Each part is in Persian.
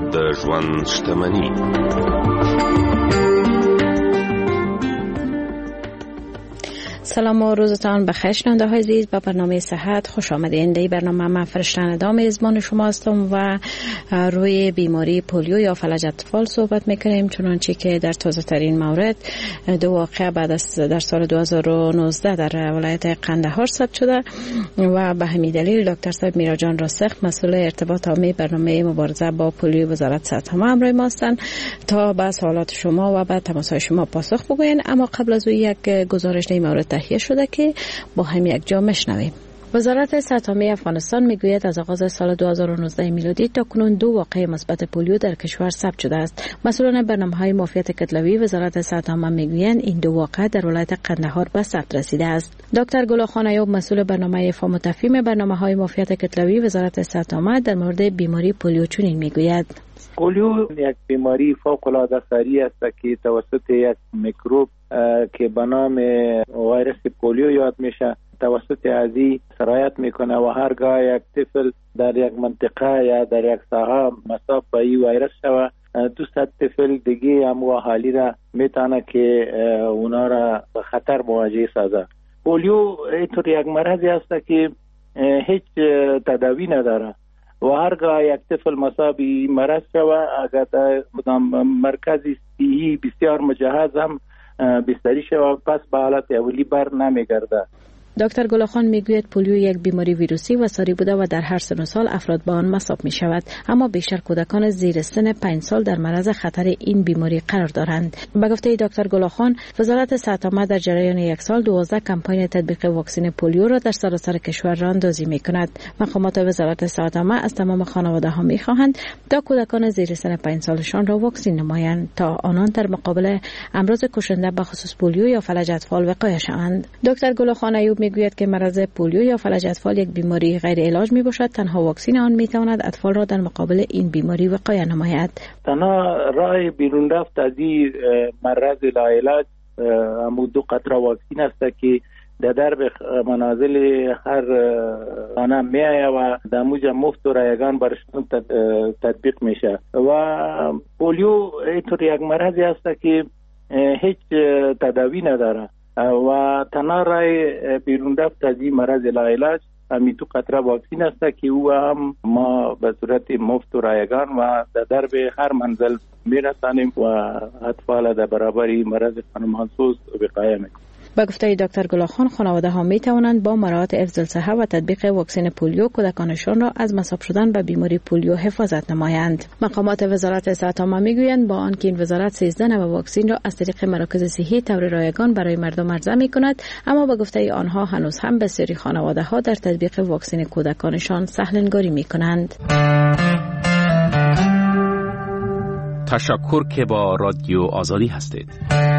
د ژوند شتمني. سلام و روزتان بخیر شنونده های عزیز، به برنامه صحت خوش آمدین. در برنامه من فرشته ندام میزبان شما هستم و روی بیماری پولیو یا فلج اطفال صحبت میکنیم، چنانچه که در تازه ترین مورد دو واقعه بعد از در سال 2019 در ولایت قندهار ثبت شده و به همین دلیل دکتر صاحب میراجان راسخ مسئول ارتباط عامی برنامه مبارزه با پولیو وزارت صحت همراه ما هستند تا به سوالات شما و به تماس‌های شما پاسخ بگوین. اما قبل از او یک گزارش در این مورد تهیه شده که با هم یک جا میشنویم. وزارت صحت عامه افغانستان میگوید از آغاز سال 2019 میلادی تا کنون 2 واقعه مثبت پولیو در کشور ثبت شده است. مسئولان برنامه‌های معافیت کتلوی وزارت صحت عامه میگویند این 2 واقعه در ولایت قندهار به ثبت رسیده است. دکتر گلاخان ایوب مسئول برنامه فهم و تفهیم برنامه‌های معافیت کتلوی وزارت صحت عامه در مورد بیماری پولیو چنین میگوید: پولیو یک بیماری فوق‌العاده سریع است که توسط یک میکروب که به نام ویروس پولیو یاد میشه توسط ازی سرایت میکنه و هرگاه یک طفل در یک منطقه یا در یک ساحه مصاب به این ویروس شود 200 طفل دیگه هم و حالی را میتونه که اونا را به خطر مواجه سازه. پولیو اینطور یک مرضی است که هیچ تداوی نداره و هرگاه یک طفل مصاب این مرض شود اگر در مرکزی صحی بسیار مجهز هم بستری شود پس به حالت اولی بر نمیگرده. دکتر گلاخان میگوید پولیو یک بیماری ویروسی و ساری بوده و در هر سن و سال افراد با آن مصاب می شود، اما بیشتر کودکان زیر سن 5 سال در معرض خطر این بیماری قرار دارند. به گفته دکتر گلاخان وزارت صحت عامه در جریان یک سال 12 کمپاین تطبیق واکسن پولیو را در سراسر کشور راهاندازی می کند. مقامات وزارت صحت عامه از تمام خانواده ها می خواهند تا کودکان زیر سن 5 سالشان را واکسن نمایند تا آنان در مقابل امراض کشنده به خصوص پولیو یا فلج اطفال وقایه شوند. دکتر گلاخان ایوب میگوید که مرض پولیو یا فلج اطفال یک بیماری غیر علاج می باشد. تنها واکسن آن می تواند اطفال را در مقابل این بیماری وقایه نماید. تنها راه بیرون رفت از این مرض لاعلاج همون 2 قطره واکسن است که در درب منازل هر خانه می آید و در موجه مفت و رایگان برشون تطبیق میشه. و پولیو اینطور یک مرضی است که هیچ تداوی نداره و تنها رای بیرون رفت از این مرض لاعلاج همین 2 قطره واکسن است که او هم ما به صورت مفت و رایگان و در درب هر منزل میرسانیم و اطفال در برابر این مرض خانمانسوز وقایه میکنیم. با گفته دکتر گلاخان خانواده ها می توانند با مراعات حفظ الصحه و تطبیق واکسن پولیو کودکانشان را از مصاب شدن به بیماری پولیو حفاظت نمایند. مقامات وزارت صحت عامه میگویند با آنکه این وزارت 13 نوع واکسن را از طریق مراکز صحی طور رایگان برای مردم عرضه می کند، اما با گفته آنها هنوز هم بسیاری خانواده ها در تطبیق واکسن کودکانشان سهلنگاری می کنند. تشکر که با رادیو آزادی هستید.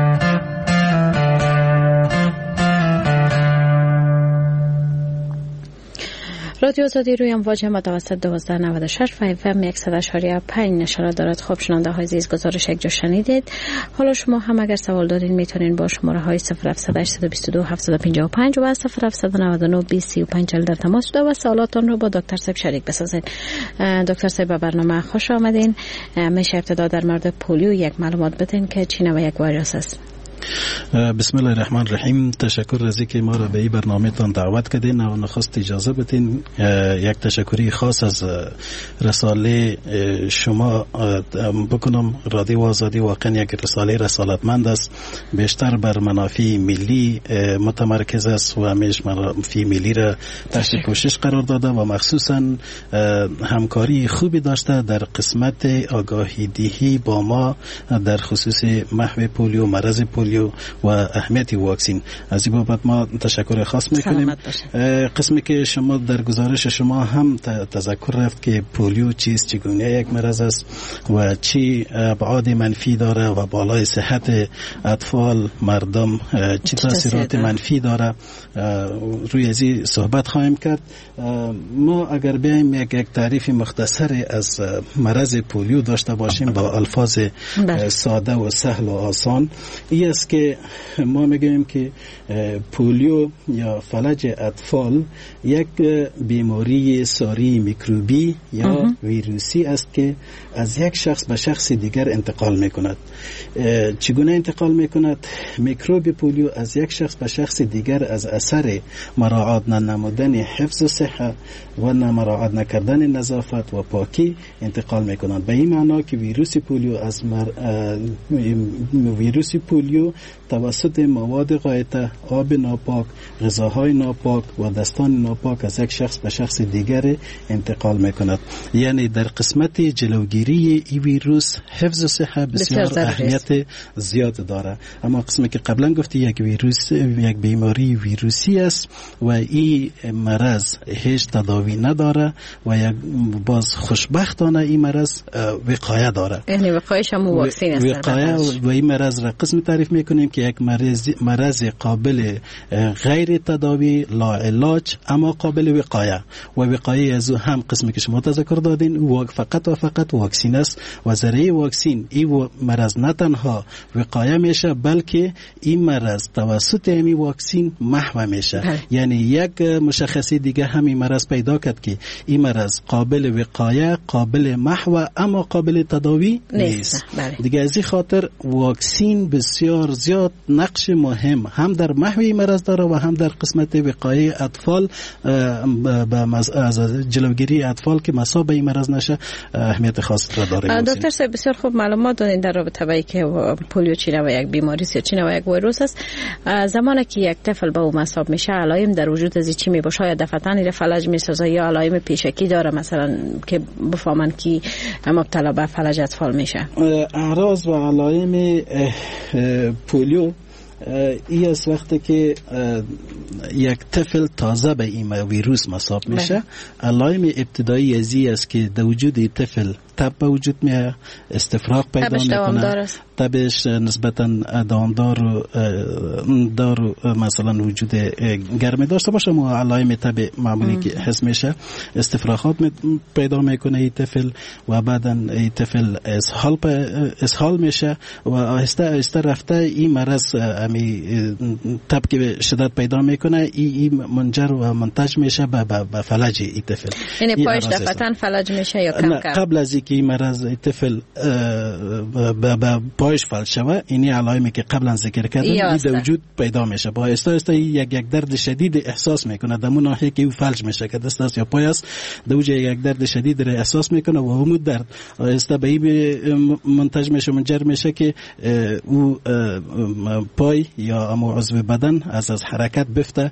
رادیو آزادی روی امواج متوسط 1296 و FM 100.5 نشرات دارد. خب شنونده های عزیز، گزارش یک جا شنیدید. حالا شما هم اگر سوال دارین میتونین با شماره های 0722 755 و 0799 2035 در تماس شده و سوالاتون رو با دکتر صاحب شریک بسازین. دکتر صاحب به برنامه خوش آمدین. میشه ابتدا در مورد پولیو یک معلومات بدین که چی نوع یک ویروس است؟ بسم الله الرحمن الرحیم. تشکر از اینکه ما را به این برنامه تان دعوت کردین و نخست اجازه بدین یک تشکری خاص از رساله شما بکنم. رادیو آزادی واقعا یک رساله رسالتمند است، بیشتر بر منافع ملی متمرکز است و همیشه منافع ملی را تحت کوشش قرار داده و مخصوصا همکاری خوبی داشته در قسمت آگاهی دهی با ما در خصوص محو پولیو، مرض پولیو و اهمیت واکسن. از این بابت ما تشکر خاص میکنیم. قسمی که شما در گزارش شما هم تذکر رفت که پولیو چیست، چگونه یک مرض است و چی ابعاد منفی داره و بالای صحت اطفال مردم چی تاثیرات منفی داره، روی ازی صحبت خواهیم کرد. ما اگر بیایم یک تعریف مختصر از مرض پولیو داشته باشیم با الفاظ ساده و سهل و آسان، این است که ما میگیم که پولیو یا فلج اطفال یک بیماری ساری میکروبی یا ویروسی است که از یک شخص به شخص دیگر انتقال میکند. چگونه انتقال میکند؟ میکروب پولیو از یک شخص به شخص دیگر از اثر مراعات ننمودن حفظ صحت و مراعات نکردن نظافت و پاکی انتقال میکنند. به این معنا که ویروس پولیو توسط مواد غایطه، آب ناپاک، غذاهای ناپاک و دستان ناپاک از یک شخص به شخص دیگر انتقال میکند. یعنی در قسمت جلوگیری این ویروس حفظ صحت بسیار اهمیت زیاد داره. اما قسمی که قبلا گفتی یک بیماری ویروسی است و این مرض هیچ تداوی نداره و یک باز خوشبختانه این مرض وقایه داره. یعنی وقایش هم واکسین است. وقایه و این مرض را قسم تعریف میکنیم که یک مرض قابل غیر تداوی، لا علاج اما قابل وقایه و وقایه از هم قسمی که شما تذکر دادین فقط و فقط واکسین است و ذریعه واکسین این مرض نه تنها وقایه میشه بلکه این مرض توسط این واکسین محو میشه. یعنی یک مشخصی دیگه همین مرض پیدا کرد که این مرض قابل وقایه، قابل محو اما قابل تداوی نیست. دیگه از این خاطر واکسین بسیار زیاد نقش مهم هم در محو این مرض داره و هم در قسمت وقایه اطفال از جلوگیری اطفال که مصاب این مرض نشه اهمیت خاص را داره. دکتر صاحب بسیار خوب معلومات دادین در رابطه با اینکه پولیو چی و یک بیماری است چی و یک ویروس است. زمانی که یک طفل به او مصاب میشه علائم در وجود از چی میباشه؟ یا دفعتاً این فلج میسازه یا علائم پیشکی داره مثلا که بفهمن که مبتلا به فلج اطفال میشه؟ اعراض و علائم پولیو این از وقتی که یک طفل تازه به این ویروس مصاب میشه علائم ابتدایی ازی است که در وجود طفل تب به وجود میاد، استفراغ پیدا میکنه، تبش نسبتا دامدار و مثلا وجود گرمی داشته باشه و علائم تب معمولی که حس میشه، استفراغات پیدا میکنه این طفل و بعدا این طفل اسهال میشه و آهسته آهسته رفته این مرض تب که شدت پیدا میکنه این منجر و منتج میشه به فلج این طفل. یعنی پایش دفعتاً فلج میشه یا کم کم؟ قبل از اینکه این مرض طفل به پایش فلج شوه اینی علائمی که قبلا ذکر کردم این در وجود پیدا میشه. با آهسته آهسته یک درد شدید احساس میکنه در اون ناحیه که او فلج میشه که دست است یا پای است در وجود یک درد شدید را احساس میکنه و همون درد آهسته به این منتج میشه منجر میشه که او پای یا امو عضو بدن از حرکت بفته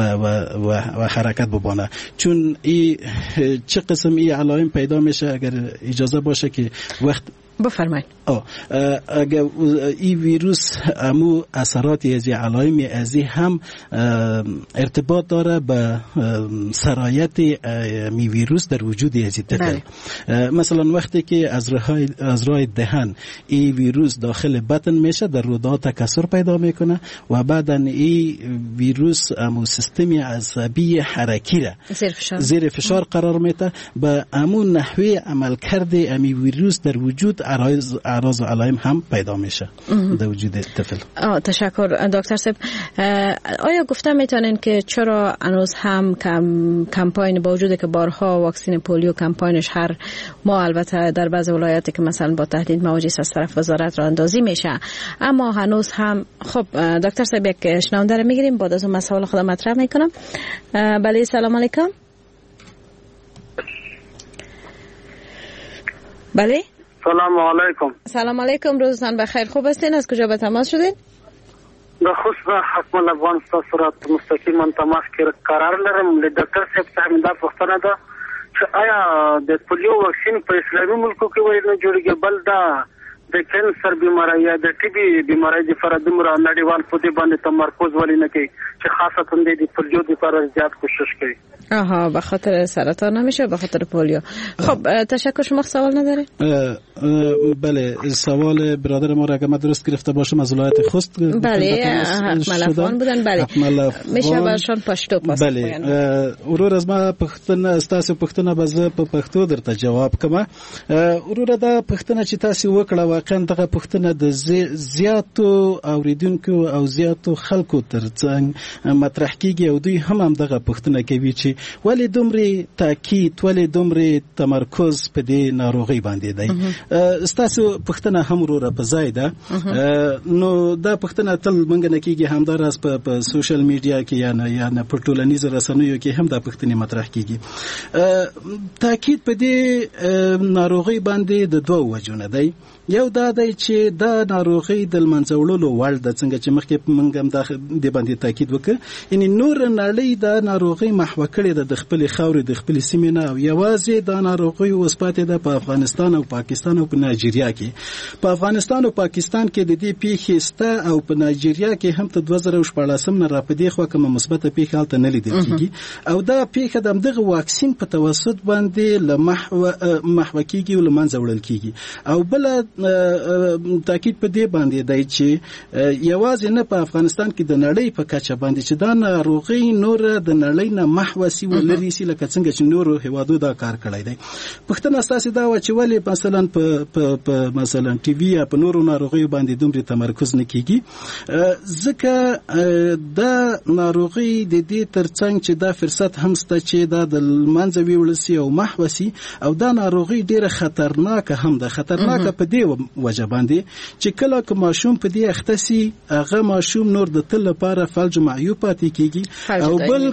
و حرکت ببانه. چون این چه قسم این علائم پیدا میشه اگر اجازه باشه که وقت بفرمایید. اگر این ویروس امو اثرات از علائم ازی هم ارتباط داره به سرایت می ویروس در وجود از طفل. مثلا وقتی که از راه دهن این ویروس داخل بطن میشه در روده تکثر پیدا میکنه و بعدا این ویروس امو سیستم عصبی حرکی را زیر فشار قرار میده به امو نحوه عملکرد امی ویروس در وجود اعراض و علائم هم پیدا میشه در وجود طفل. تشکر دکتر صاحب. آیا گفته میتونین که چرا هنوز هم کمپاین با وجود که بارها واکسن پولیو کمپاینش هر ما البته در بعض ولایاتی که مثلا با تهدید موجز از طرف وزارت راه اندازی میشه اما هنوز هم خب دکتر صاحب یک شنونده رو میگیریم بعد از اون مسائل خودم مطرح میکنم. بله سلام علیکم. بله سلام علیکم. سلام علیکم، روزتان بخیر. خوب هستین؟ از کجا به تماس شدین؟ بخصوص حکم افغانستان صورت مستقیما تماس کې قرار لرم. له ډاکټر صاحب دا پوښتنه ده چې آیا د پولیو واکسین په اسلامي ملکو کې ولې نه جوړیږي بل دا د کینسر بیماری یا د ټي بي بیماری د فرادمره نړیوال په دې باندې تمرکز ولې نه کوي چې خاصتا د پولیو لپاره زیات کوشش کوي؟ به خاطر سرطان نمیشه، به خاطر پولیو. خب تشکر. شما سوال نداره؟ بله، سوال برادر ما را اگر من درست گرفته باشم از ولایت خوست بله ملفان بودن. بله میشه برشان پشتو پاس بله ورور از ما پختنه استاسو پختنه بزه په پښتو درته جواب کوم. ورور دا پختنه چې تاسو وکړه واقعا دغه پختنه د زیاتو اوریدونکو او زیاتو خلکو ترڅنګ مطرح کیږي او دوی هم دغه پختنه کوي چې ولې دومره تاکید ولې دومره تمرکز په دې ناروغي باندې دی. استاسو پختنه هم وروره په ځای ده. نو دا پختنه تل منګ نه کیږي همداراز په سوشل میډیا کې یا نه په ټولنیزو رسنیو کې هم دا پختنه مطرح کیږي. تاکید په دې ناروغي باندې د دوه وجونه دی. یو دا دی چې دا ناروغي د منځوړلو وړ د څنګه چې مخکې موږ هم د باندې تاکید وکړ، یعنی نور نړۍ دا ناروغي محو کړې د خپل خاورې د خپل سیمې نه او یوازې دا ناروغي اوس پاتې ده په افغانستان او پاکستان او په نایجیریا کې. په افغانستان او پاکستان کې د دې پیښې سته او په نایجیریا کې هم ته 2014 نه راپدې خو کومه مثبته پیښه حالت نه لیدل کیږي او دا پیښه د دغه واکسین په توسط باندې له محو کیږي او له منځه وړل کیږي. او بل تاکید په دې باندې دی چې یوازې نه په افغانستان کې د نړۍ په کچه باندې چې دا ناروغي نور د نړۍ نه محو سی ولري سی لکه څنګه چې نورو هیوادو دا کار کړی دی. پښتنه اساسي دا و چې ولې مثلا په مثلا ټي وي یا په نورو ناروغیو باندې دومره تمرکز نه کیږي، ځکه دا ناروغي د دې ترڅنګ چې دا فرصت هم سته چې دا د منځه ویول سي او محو سي او دا ناروغي ډیره خطرناکه هم ده. خطرناکه په دې وجه باندې چې کله که ماشوم په دې اخته سي هغه ماشوم نور د تل لپاره فلج معیوب پاتې کیږي او بل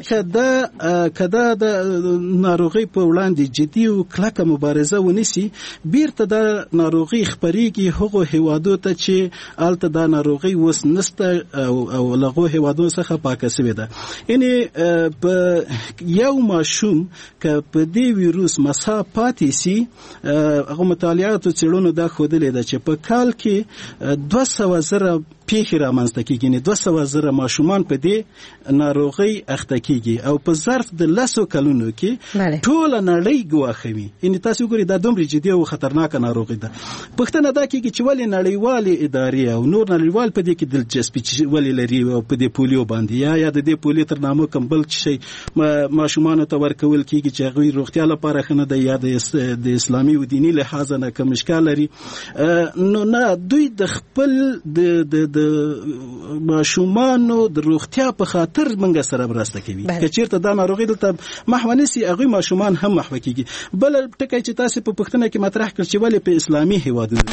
کدا د ناروغي په وړاندې جدي او کلکه مبارزه ونیسي بیرته د ناروغي خبريږي هغه هوادو ته چې الته د ناروغي وس نسته او لغو هوادو څخه پاکه شوی ده. یعنی په یو ماشوم که په دې ویروس مسا پاتې سي هغه مطالعات او څېړنو دا ښودلې ده چې په کال کې 200,000 پیښې رامنځته کیږي، نه 200,000 ماشومان په دې ناروغي اخته کیږي او په ظرف د 10 کلونو کې ټول نړۍ ګواښوي. یعنی تاسو ګورئ دا دومره جدي او خطرناک ناروغي ده. پښتنه دا کیږي چې ولې نړیوالې ادارې او نور نړیوال په دې کې دلچسپي ولې لري او په دې پولیو باندې یا د دې پولیو تر نامه کم بل شي ماشومان ته ورکول کیږي چې هغه روغتیا لپاره خنه ده یا د اسلامي او دینی لحاظ نه کوم اشکال لري. نو نه دوی د خپل د ماشومانو د روغتیا په خاطر منګه سره مرسته کوي. که چیرته دا ناروغي دلته محو نسی هغه ماشومان هم محو کیږي. بل ټکی چې تاسو په پښتنه کې مطرح کړ چې ولې په اسلامي هیوادونو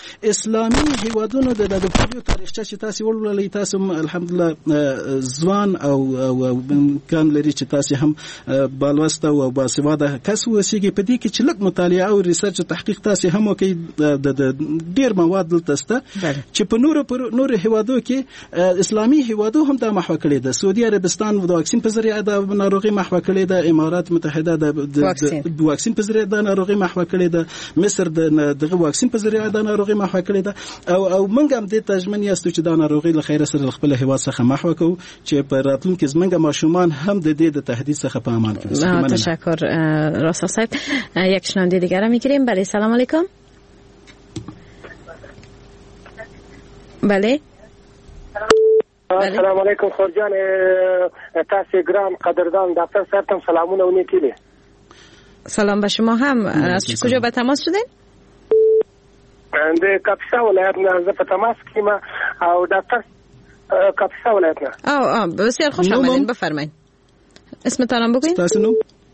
د پولیو تاریخچه چې تاسو ولولئ تاسو الحمدلله ځوان او امکان لري چې تاسو هم بالوسته او باسواده کس وسیږي. په دې کې چې لږ مطالعه او ریسرچ او تحقیق تاسو هم کوي د ډیر مواد دلته سته چې په نور هیوادو کې اسلامي هیوادو هم د محو کړي ده. سعودي عربستان د واکسین په ذریعہ د ناروغي محو کړي ده، امارات متحده د واکسین په ذریعہ د ناروغي محو کړي ده، مصر د واکسین په ذریعہ د ناروغي محو کړي ده او موږ هم د تجمن یاستو چې د ناروغي له خیره سره خپل هیواد څخه محو کوو چې په راتلونکي زمونږ ماشومان هم د دې د تهدید څخه په امان کې وي. تشکر راستا صاحب. یک شنونده دیگر هم میگیریم. بله سلام علیکم. بله السلام علیکم خورجان تاسو ګرام قدردان ډاکټر صاحب ته سلامونه و نیکیله. سلام به شما هم. از کجا به تماس شدین؟ د کاپیسا ولایت نه په تماس کې ما او ډاکټر کاپیسا ولایت نه. بسیار خوش آمدین. بفرمایید اسمتون هم بگوین. ډاکټر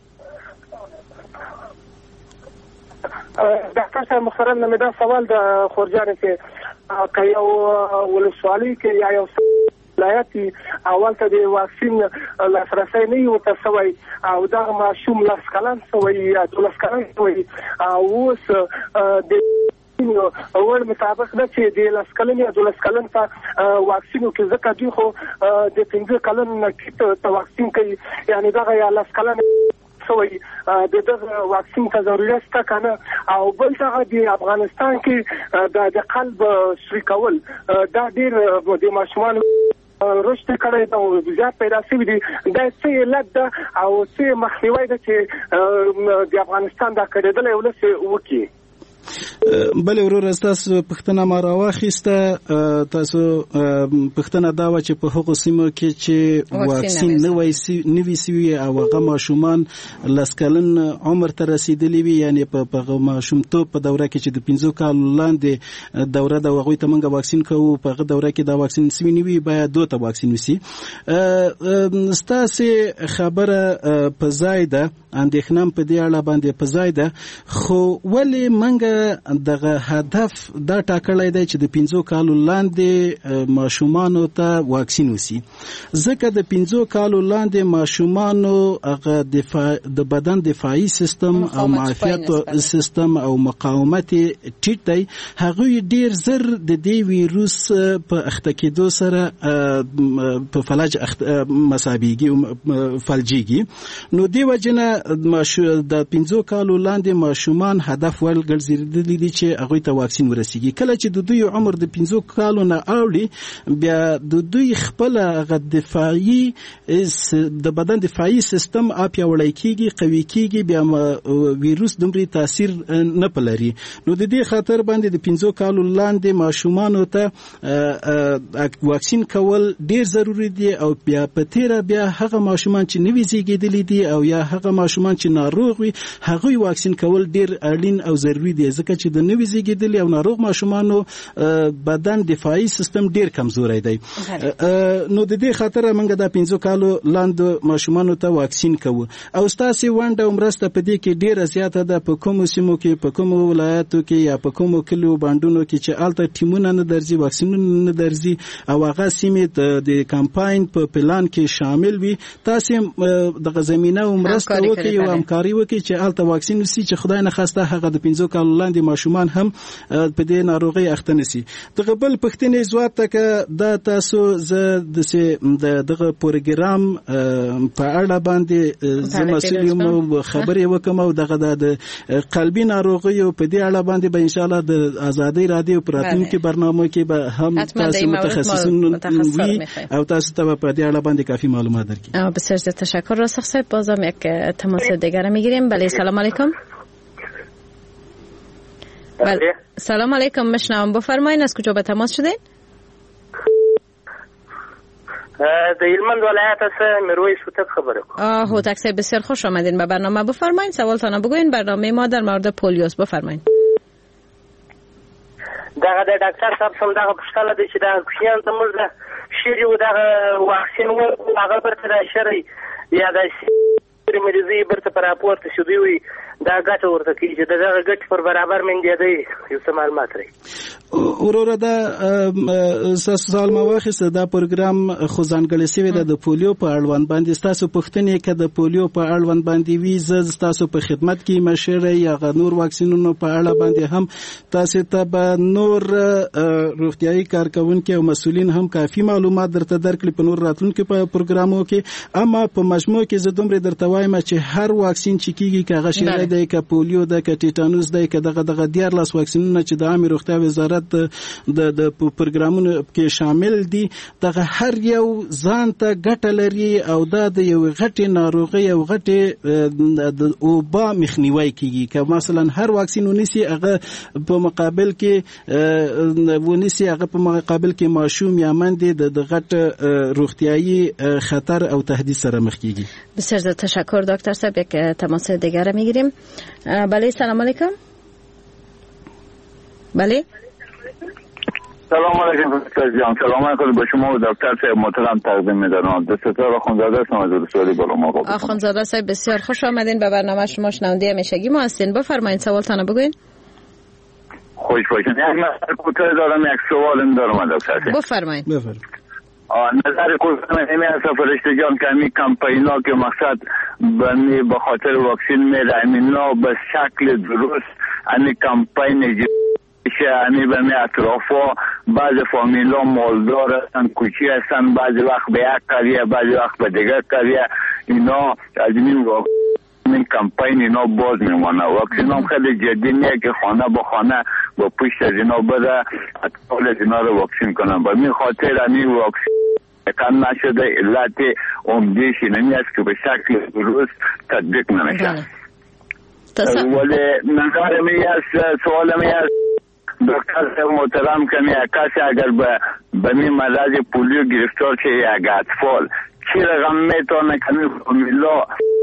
صاحب محترم نمې دا سوال د خورجان چې که یو ولسوالي کې یا یو ولایت اول ته د واکسین لاسرسی نه وي ورته سوی او دا ماشوم 10 کلن سوی یا 12 کلن سوی او اوس د اول مطابق دا چې د 10 کلن یا 12 کلن ته واکسینو کې ځکه دوی خو د 15 کلن نه ته واکسین کوي، یعنی دا یا 10 کلن سوی د واکسین ته ضرورت شته کنه. او بل څه د افغانستان کې د قلب سری کول دا ډیر د ماشومان رشد کړی دا زیات پیدا شوی دی. دا څه علت ده او څه مخنیوي ده چې د افغانستان دا کړیدل ولس وکړي؟ بل ورور تاسو پښتنه ما راواخیسته تاسو پښتنه دا و چې په هغو سیمو کې چې واکسین نوی سوی او هغه ماشومان لسکلن عمر ته رسیدلی وي، یعنی په ماشومتوب په دوره کې چې د 15 کال لاندې دوره د هغوی ته موږ واکسین کوو، په هغه دوره کې دا واکسین سوی نیوي باید دوه ته واکسین وسی. ستاسو خبره په ځای ده، اندېښنه په دې اړه باندې په ځای ده، خو ولې موږ دغه هدف دا ټاکلی دی چې د 15 کالو لاندې ماشومانو ته واکسین وسی؟ ځکه د 15 کالو لاندې ماشومانو هغه د بدن دفاعي سیستم او معافیت سیستم او مقاومت ټیټ دی، هغوی ډیر زر د دې ویروس په اخته کېدو سره په فلج مسابيږي او فلجيږي. نو دی وجنه د 15 کالو لاندې ماشومان هدف ول ګرځېدلي دي چې هغوی ته واکسین ورسیږي. کله چې د دوی عمر د 15 کالو نه اوړي، بیا د دوی خپل دفاعي د بدن دفاعي سیستم پیاوړی کیږي، قوي کیږي، بیا ویروس دومره تاثیر نه پلري. نو د دې خاطر باندې د 15 کالو لاندې ماشومانو ته واکسین کول ډیر ضروری دي، او بیا په تیره بیا هغه ماشومان چې نوي زیږیدلي دي او یا هغه ماشومان چې ناروغ وي هغوی واکسین کول ډیر اړین او ضروری دي، ځکه چې د نوي زیږیدلي او ناروغ ماشومانو بدن دفاعي سیستم ډیر کمزوری دی. نو د دې خاطر موږ د 15 کالو لاندې ماشومانو ته واکسین کوو. او ستاسو ونده عمرسته په دې کې ډیره زیاته ده، په کومو سیمو کې، په کومو ولایتو کې یا په کومو کلیو باندونو کې چې الته ټیمونه نه درځي، واکسینونه نه درځي او هغه سیمې د کمپاین په پلان کې شامل وي، تاسو د زمينه عمرسته وکړي او همکاري وکړي چې الته واکسین وسی، چې خدای نه خواسته هغه د 15 کالو لاندې ماشومان هم په دې ناروغي اخته نشي. دغه بل پښتنې ځواب ته دا تاسو دغه پروګرام په اړه باندې زموږ خبرې وکم او دغه د قلبي ناروغیو په دې اړه باندې به ان شاء الله د آزادۍ رادیو پراتونکو برنامه کې به هم تاسو متخصصین وي او تاسو ته په دې اړه باندې کافی معلومات درکړي. بسیار تشکر. راسخ صاحب بازم یک تماس دیگر میگیریم. بله سلام علیکم. بله سلام علیکم، مشنوم، بفرمایید از کجا به تماس شدین؟ د هلمند ولایت از میرویس هوتک خبره کنم. هوتک صاحب بسیار خوش آمدین به برنامه. بفرمایید سوالتان بگوین. برنامه ما در مورد پولیوس. بفرمایید. دغه د ډاکټر صاحب سم دغه پښتنه دي چې دا کوشیان ته موږ شری و دغه واکسین و هغه پر تر شری یا د مریضي برته پر راپورټ شو دی دا ګټه ورته کیږي چې دغه ګټ پر برابر من دی یو څه معلومات لري. وروره دا سوال ما واخیسته، دا پروګرام خو ځانګړی شوی د پولیو په اړوند باندې. تاسو پوښتنې کې د پولیو په اړوند باندې وی ز تاسو په خدمت کې مشره یا نور واکسینونو په اړه باندې هم تاسو ته به نور روغتيایي کارکونکو او مسؤلین هم کافي معلومات درته درکړي په نور راتلونکو په پروګرامو کې. اما په مجموع کې زه دومره درته وایم چې هر واکسین چې کیږي کاغه شری دی، ک پولیو دی، ک ټیټانوس دی، ک دغه دیار لاس واکسینونه چې د عامه روغتیا وزارت د پروګرامونو کې شامل دي، دغه هر یو ځان ته ګټه لري او دا د یو غټي ناروغي او غټي د اوبا مخنیوي کیږي. که مثلا هر واکسین ونیسي هغه په مقابل کې ونیسي هغه په مقابل کې ماشوم یا مندي د غټ روغتیايي خطر او تهدید سره مخ کیږي. بسیار تشکر دکتر صاحب. یک تماس دیگر میگیریم. بله سلام علیکم. بله سلام علیکم دکتر جان. سلام علیکم به شما و دکتر صاحب محترم تقدیم می‌دارم. دستور آخوندزاده هستم از رسولی بالا. آخوندزاده صاحب بسیار خوش آمدین به برنامه شما. شنونده همیشگی ما هستین. بفرمایید سوالتان بگوین. خوش باشین. یک نظر کوتاه دارم، یک سوال دارم دکتر صاحب. بفرمایید. نظر کوتاه اینه است فرشته جان که همین کمپینا که مقصد به خاطر واکسین میره امینا به شکل درست همین کمپین یعنی به می اطرافا بعض فامیلا مالدار هستن، کوچی هستن، بعضی وقت به یک قریه، بعضی وقت به دیگر قریه، اینا از این کمپین اینا باز میمانه. واکسین هم خیلی جدی نیه که خانه با خانه با پشت از اینا بده اطفال از اینا رو واکسین کنن. به می خاطر همین واکسین کم نشده علت عمدهش اینمی است که به شکل درست تطبیق نمیشه. ولی نظر می است، سوال می است دکتر محترم کمی کسی اگر به می مرض پولیو گرفتار شه یک اطفال چی رقم میتونه کمی فامیلا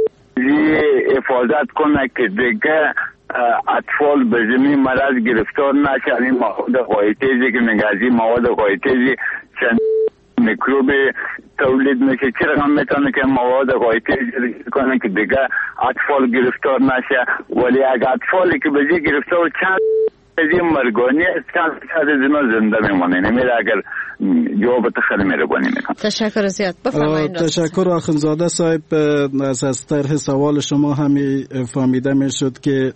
حفاظت کنه که دیگه اطفال به زمین مرض گرفتار نشه؟ این مواد غایطه‌ای که میگه از این مواد غایطه‌ای چند میکروب تولید میشه، چی رقم میتونه که مواد غایطه‌ای کنه که دیگه اطفال گرفتار نشه؟ ولی اگه اطفالی که به زی گرفتار چند از این مرگانی چند از اینا زنده میمونه. نمیره اگر جواب تخیل مهربانی میکنم. تشکر زیاد. بفرمایید. تشکر آخوندزاده صاحب. از طرح سوال شما همی فهمیده میشد که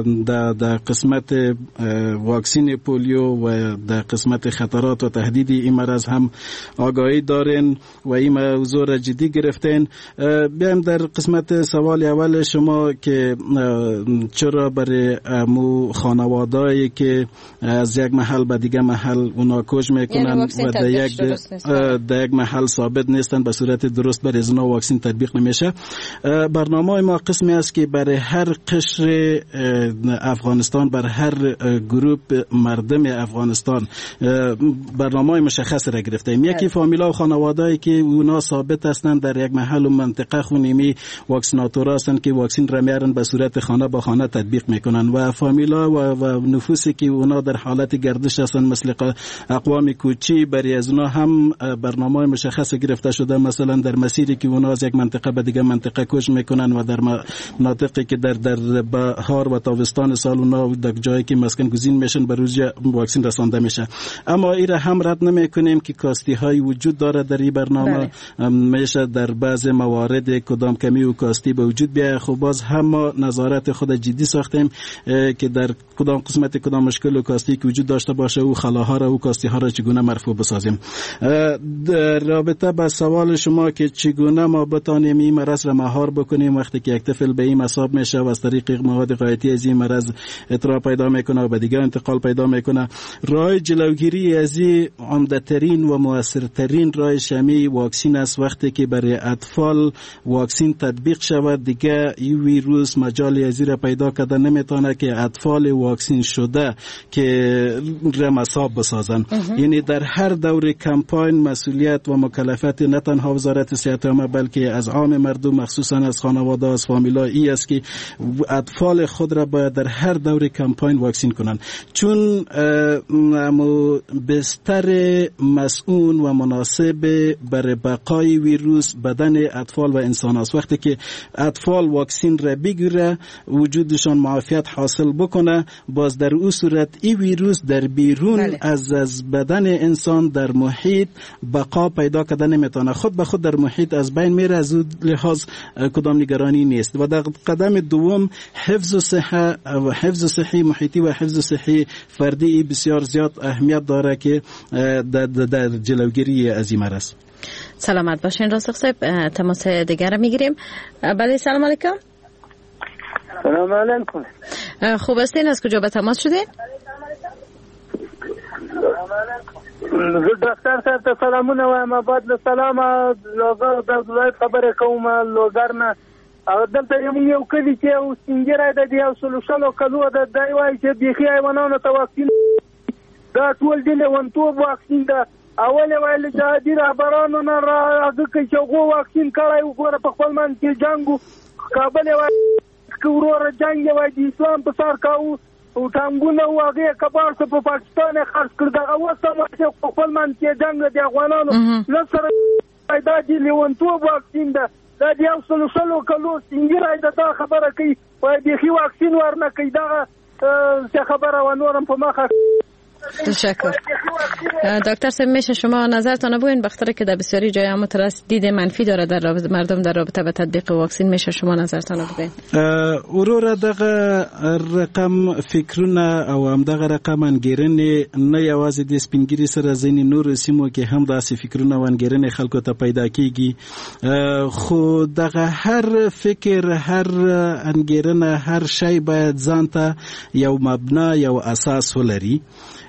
در قسمت واکسین پولیو و در قسمت خطرات و تهدید این مرض هم آگاهی دارین و این موضوع را جدی گرفتین. بیایم در قسمت سوال اول شما که چرا برای امو خانواده‌ای که از یک محل به دیگه محل اونا کش میکنن و در یک محل ثابت نیستن به صورت درست برای ازنا واکسین تطبیق نمیشه. برنامه ما قسمی است که برای هر قشر افغانستان، بر هر گروپ مردم افغانستان برنامه مشخص را گرفتیم. یکی فامیلا و خانواده‌ای که اونا ثابت هستند در یک محل و منطقه خونیمی واکسیناتور هستند که واکسین را میارن به صورت خانه به خانه تطبیق میکنن و فامیلا و نفوسی که اونا در حالت گردش هستند مثل اقوام کوچی، برای از اونا هم برنامه مشخص گرفته شده. مثلا در مسیری که اونا از یک منطقه به دیگه منطقه کوچ میکنن و در مناطقی که در بهار و تابستان سال اونا در جایی که مسکن گزین میشن به روز واکسین رسانده میشه. اما این را هم رد نمیکنیم که کاستی های وجود داره در این برنامه. میشه در بعض موارد کدام کمی و کاستی به وجود بیاید. خب باز هم ما نظارت خود جدی ساختیم که در کدام قسمت کدام مشکل و کاستی که وجود داشته باشه او خلاها را و کاستی ها را چگونه مرفوع بسازیم. در رابطه با سوال شما که چگونه ما بتانیم این مرض را مهار بکنیم وقتی که یک طفل به این مصاب میشه و از طریق مواد غایطی از این مرض اطلاع پیدا میکنه و به دیگر انتقال پیدا میکنه، راه جلوگیری از این عمده‌ترین و مؤثرترین راه شمی واکسین است. وقتی که برای اطفال واکسین تطبیق شود دیگه این ویروس مجال از را پیدا کرده نمیتونه که اطفال واکسین شده که مصاب بسازن. یعنی در هر دور کمپاین مسئولیت و مکلفیت نه تنها وزارت صحت عامه بلکه از عام مردم مخصوصا از خانواده از فامیلا ای است که اطفال خود را باید در هر دور کمپاین واکسین کنند، چون بستر مسئول و مناسب برای بقای ویروس بدن اطفال و انسان است. وقتی که اطفال واکسین را بگیره وجودشان معافیت حاصل بکنه، باز در اون صورت این ویروس در بیرون از بدن انسان در محیط بقا پیدا کرده نمیتونه، خود به خود در محیط از بین میره. از اون لحاظ کدام نگرانی نیست. و در قدم دوم حفظ صحه و حفظ صحی محیطی و حفظ صحی فردی بسیار زیاد اهمیت داره که در جلوگیری از این مرض. سلامت باشین راسخ صاحب. تماس دیگر میگیریم. بله سلام علیکم. سلام علیکم. خوب هستین؟ از کجا به تماس شدین؟ دکتر صاحب ته سلامونه وایم. بعد له سلامه لوګر د ولایت خبرې کوم لوګر نه. او دلته یو کلی چې یو سپینګیری د یو سلوشلو کلو د دی وایي چې بیخي حیوانانو ته واکسین دا ټول د لیونتوب واکسین ده. اول ویل چې د رهبرانو نه راځي چې هغو واکسین کړی وګوره په خپل منځ کې جنګ و. کابل یې وایي که وروره جنګ یې وایي د اسلام په سر کاوه او ټانګونه و هغې کبار څه په پاکستان یې خرڅ کړ. دغه اوس هم چې په خپل منځ کې جنګ د افغانانو نه سره دا د لیونتوب واکسین ده. دا د یو سلو کلو سپینګیری ده دا خبره کوي وایي بیخي واکسین ورنه کوي. دغه څه خبره و نورم په مخه. تشکر. دکتر صاحب میشه شما نظرتان بگوین بخاطر که در بسیاری جای هم دید منفی داره در رابطه مردم در رابطه با تطبیق واکسین، میشه شما نظرتان بگوین؟ اورور دغه رقم فکرونه او هم دغه رقم انګیرنې نه یوازې د سپینګری سره ځینې نور سیمو کې هم داسې فکرونه او انګیرنې خلکو ته پیدا کیږي. خو دغه هر فکر، هر انګیرنه، هر شی باید ځان ته یو مبنا، یو اساس ولري.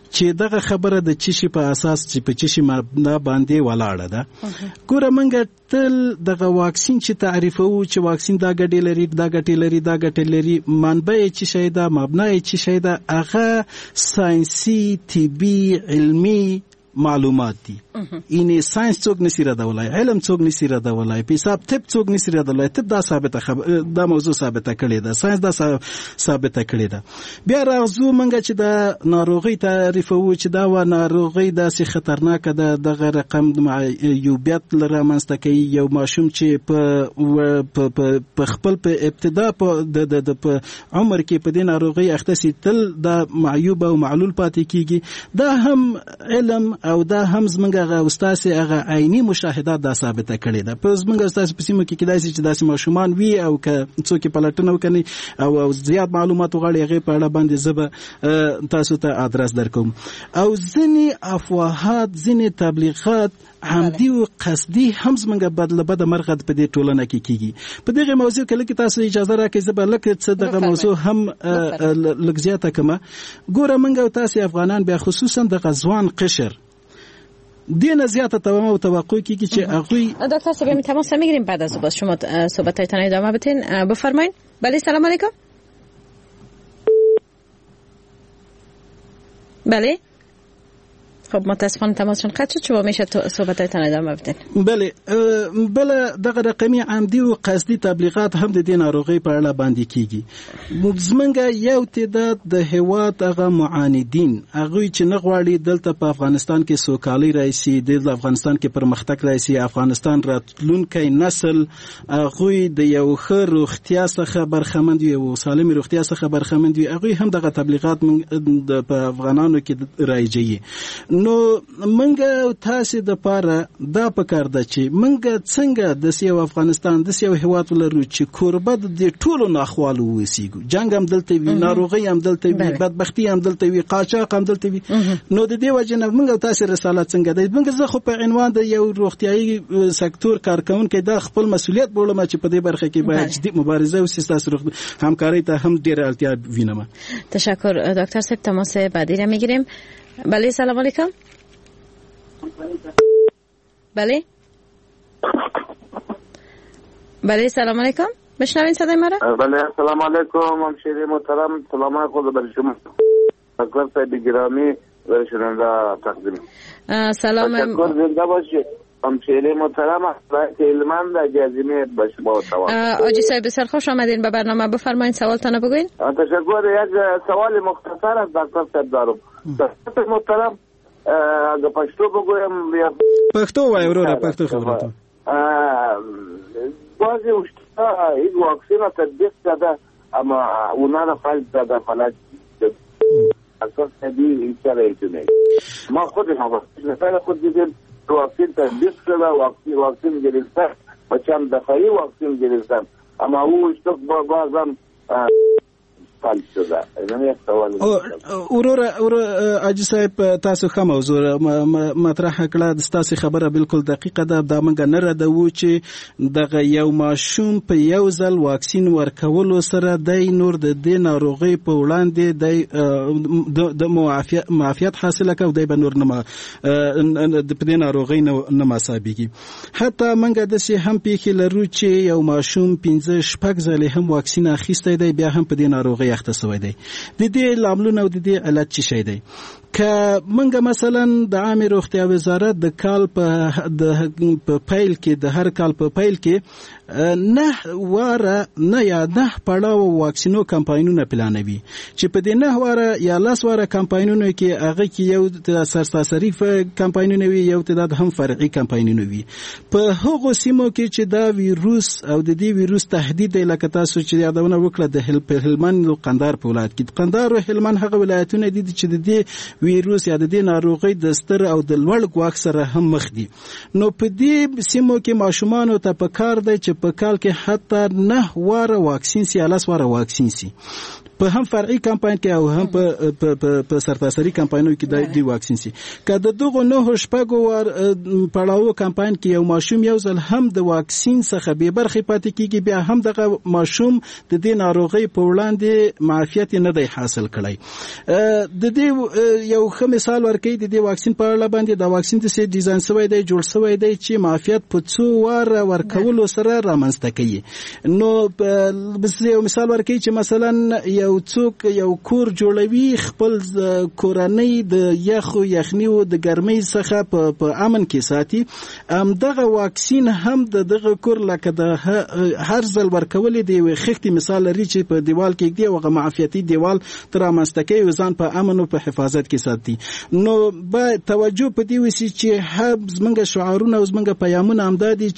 چې دغه خبره د چشي په اساس چې په چشي مبنا باندې ولاړه ده. ګوره منګه تل دغه واکسین چې تعریفو چې واکسین دا ګټې لري دا ګټې لري دا ګټې لري، منبع یې چې شی ده، مبنا یې چې شی ده، هغه ساينسي طبي علمي معلومات دي. اینه ساينس څوک نسی ردولای، علم څوک نسی ردولای، په حساب طب څوک نسی ردولای. طب دا ثابته دا موضوع ثابته کړی ده، ساينس دا ثابته کړی ده. بیا راځو منګه چې دا ناروغي تعریفو چې دا و ناروغي داسې خطرناک ده، دغه رقم معیوبیت لره منځته کوي. یو ماشوم چې په خپل په ابتدا د عمر کې په دې ناروغي اخته سي تل دا معیوب او معلول پاتې کیږي. دا هم علم او دا هم زمونږ هغه استاد هغه عیني مشاهدات دا ثابته کړي ده. په زمونږ استاد په سیمه کې کېدای شي چې داسې ماشومان وي او که څوک پلټنه وکړي او زیات معلومات وغواړي هغه په اړه باندې زه تاسو ته ادرس درکوم. او ځینې افواهات ځینې تبلیغات عمدي او قصدي هم زمونږ بد مرغه په دې ټولنه کې کیږي. په دغه موضوع کې لکه تاسو اجازه راکړئ زه به لکه څه دغه موضوع هم لږ زیاته کړم. ګوره موږ او تاسو افغانان بیا خصوصا د غزوان قشر دین زیاده توقع کیږي چې هغه دکتر صاحب می تماس میگیریم بعد از باز شما صحبتاتون ادامه بدین. بفرمایید. بله سلام علیکم. بله خب متاسفانه تماسشون قطع شد. شما میشه صحبتاتون ادامه بدین. بله دغه رقمي عمدي او قصدي تبلیغات هم د دې ناروغي په اړه باندې کیږي. زمونږ یو تعداد د هیواد هغه معاندین هغه چې نه غواړي دلته په افغانستان کې سوکالي راشي، د افغانستان کې پرمختګ راشي، افغانستان راتلونکي نسل هغه د یو ښه روغتیا څخه برخمند وي او سالم روغتیا څخه برخمند وي، هغه هم دغه تبلیغات په افغانانو کې راځي. نو منګه تاسو د پاره دا پکار ده چې منګه څنګه د سیو افغانستان د سیو هیواد ولرو چې کوربه د ټولو ناخوالو وسیګو، جنگ هم دلته وي، ناروغي هم دلته وي، بدبختی هم دلته وي، قاچاق هم دلته وي. نو د دې وجه نه منګه تاسو رسالت څنګه ده؟ منګه زه خو په عنوان د یو روغتيایي سکتور کارکونکو د خپل مسؤلیت بولم چې په دې برخه کې باید جدي مبارزه او سیاست همکاري ته هم ډیره اړتیا وینم. تشکر دکتر صاحب. تماس بعدی را میگیریم. بله سلام علیکم. بله بله سلام علیکم. بشنوین صدای مرا؟ بله سلام علیکم همشیره محترم. سلام خود بر شما دکتر صاحب گرامی و شنونده تقدیم سلام. تشکر. زنده باشید همشیره محترم. علمان در جزیره به شما توان. آجی صاحب بسیار خوش آمدین به برنامه. بفرمایید سوالتان بگوین. تشکر. یک سوال مختصر از دکتر صاحب دارم. دکتر محترم اگه پښتو بگویم یا پښتو وای وروره پښتو خبرته بعضی وشتا این واکسین تطبیق شده اما اونا را فعال شده فلج اساس ندی این چرا ایتونه ما خود دیدیم واکسین تطبیق شده واکسین گرفتن و چند دفعی واکسین گرفتن اما او وشتا بازم فعال شده. اینم یک سوال اوره اجي صاحب تاسو خه موضوع مطرح کړه. تاسو خبره بالکل دقیقه ده. دا منګ نه ردو چې دغه یو ماشوم په یو ځل واکسین ورکولو سره د نور د دې ناروغي په وړاندې د معافیت حاصله کوي، د نور نه د دې ناروغي نه مصابيږي. حتی منګ د سي هم پیښې لرو چې یو ماشوم 15-16 ځله هم واکسین اخیسته دی بیا هم په دې ناروغي اخته شوی دی. د دې لاملونه او د دې علت څه شي دی؟ که منګه مثلا د عامه روغتیا وزارت د کال په پیل کې د هر کال په پیل کې نه واره نه یا نه پړاو واکسینو کمپاینونه پلانوي چې په دې نه واره یا لاس واره کمپاینونه کې هغه کې یو سرساسري کمپاینونه وي، یو تعداد هم فرعي کمپاینونه وي. په هغو سیمو کې چې دا ویروس او د دې ویروس تهدید لکه تاسو چې یادونه وکړه د هلمند او قندهار په ولایت کې، قندهار او هلمند هغه ولایتونه دي چې د دې ویروس یا د دې ناروغي د ستر او د لوړ ګواښ سره هم مخ دي. نو په دې سیمو کې ماشومان ته پکار دی چې په کال کې حتی 9 واره واکسین سي، 10 واره واکسین سي. په هم فرعي کمپاین کې او هم په سرتاسري کمپاینونو کې د واکسین سي کله دغه نو شپږو ور پړاو کمپاین کې یو ماشوم یو ځل هم د واکسین څخه به برخه پاتې کیږي بیا هم دغه ماشوم د دې ناروغي په وړاندې معافیت نه دی حاصل کړی. د دې یو ښه مثال ورکړي د دې واکسین په اړه باندې دا واکسین د سي ډیزاین شوی دی جوړ شوی دی چې معافیت په څو وار ورکول سره رامنځته کوي. نو بس یو مثال ورکړي چې مثلا یو څوک یو کور جوړوي خپل کورنۍ د یخني او د ګرمۍ څخه په امن کې ساتي. دغه واکسین هم دغه کور لکه د هر ځل ورکول دی وخښتي مثال لري چې په دیوال کې دی او معافیتي دیوال تر مستکي وزن په امن او په حفاظت کې ساتي. نو با توجه په دې وسی چې هب زمونږ شعارونه او زمونږ پیغامونه امدادي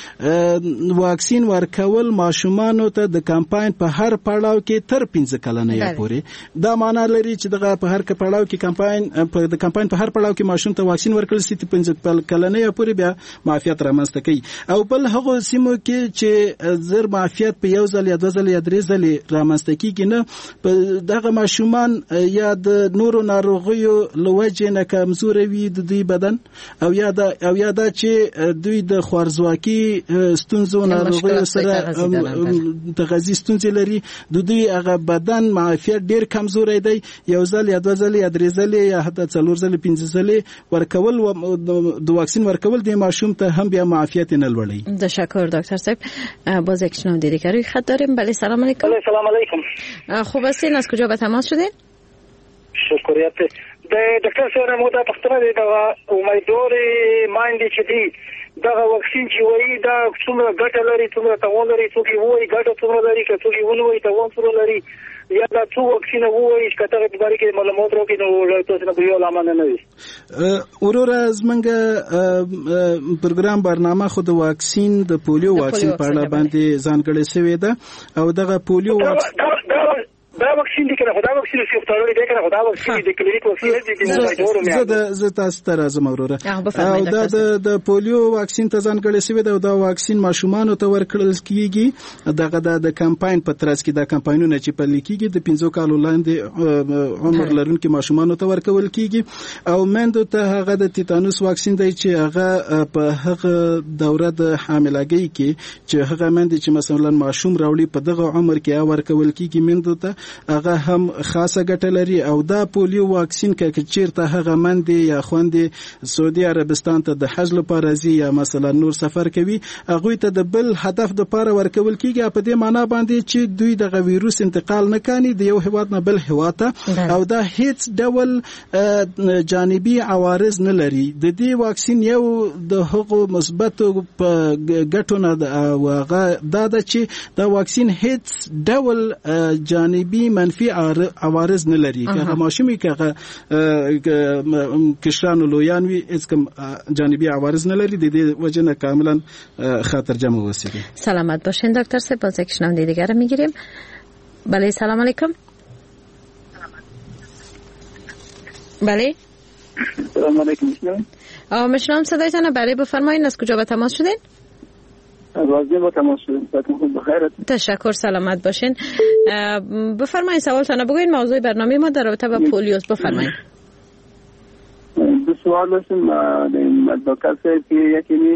چې واکسین ورکول ماشومانو ته د کمپاین په هر پړاو کې تر 15 کلنۍ پورې دا معنی لري چې دغه په هر پړاو کې کمپاین په هر پړاو کې ماشوم ته واکسین ورکول سي 15 کلنۍ پورې بیا معافیت رامنځته کوي. او بل هغه سیمو کې چې زر معافیت په یو ځل یا دوه ځل یا درې ځل رامنځته کیږي نه دغه ماشومان یا د نورو ناروغیو لوجه نه کمزوري وي د دوی بدن او یا دا چې دوی د خوارزواکي ستونزو ناروغیو سره تغذیه ستونزې لري د دوی هغه بدن معافیت ډیر کمزوري دی. یو ځل یا دوه ځل یا درې ځل یا حتی څلور ځل 15 ځل ورکول او د واکسین ورکول د ماشوم ته هم بیا معافیت نه لوړي. تشکر دکتر صاحب. باز یک شنونده دیگه خط داریم. بله سلام علیکم. سلام علیکم. خوب هستین؟ از کجا به تماس شدین؟ شکریت. دکتر صاحب مو دا پختنه دی دا امیدوار مایندې چې دی دغه واکسین چې وایي دا څومره ګټه لري څومره تاوان لري څوک یې وایي ګټه څومره لري که څوک یې ونوایي تاوان څومره لري یا دا څو واکسین وایي چې کته په باره کې معلومات راکړي نو تاسو نه یو لامل نه وي. ورور زمنګ پروګرام برنامه خو د واکسین د پولیو واکسین په اړه باندې ځانګړې شوې ده او دغه پولیو دا واکسین دي کنه خدا واکسین چې اختیارولې ده کنه خدا واکسین د کلینیک واکسین دي زه تاسو ته راځم وروره. او دا د پولیو واکسین ته ځانګړې شوی ده او دا واکسین ماشومانو ته ورکړل کیږي. دغه د کمپاین په ترڅ کې دا کمپاینونه چې په لیکيږي د 15 کالو لاندې عمر لرونکو ماشومانو ته ورکول کیږي او مندو ته هغه د تیتانوس واکسین دی چې هغه په هغه دوره د حاملګۍ کې چې هغه مند چې مثلا ماشوم راوړي په دغه عمر کې ورکول کیږي مندو ته هغه هم خاصه ګټه لري. او دا پولیو واکسین کې چیرته هغه مندې یا خويندې سعودي عربستان ته د حج لپاره ځي یا مثلا نور سفر کوي هغه ته د بل هدف د لپاره ورکول کیږي په دې معنی باندې چې دوی د ویروس انتقال نه کوي د یو هیواد نه بل هیواد ته او دا هیڅ ډول جانبي عوارض نه لري. د دې واکسین یو د هغو مثبت ګټو نه او هغه دا چې دا واکسین هیڅ ډول جانبي منفي عوارض نه لري. هغه ماشومي که کشرانو لویان وي هیڅ کوم جانبي عوارض نه لري. د دې وجه نه کاملا خطر جمع وسیږي. سلامت باشین دکتر صاحب. باز یک شنونده دیگر رو میگیریم. بله سلام علیکم. بله سلام علیکم. مشنام صدایتان. بله بفرمایید از کجا به تماس شدین؟ واضح با تماس شدیم. بخیر. تشکر. سلامت باشین. بفرمایید سوالتان بگوین. موضوع برنامه ما در رابطه با پولیوست. بفرمایید. دو سوال داشتیم دکتر صاحب که یکی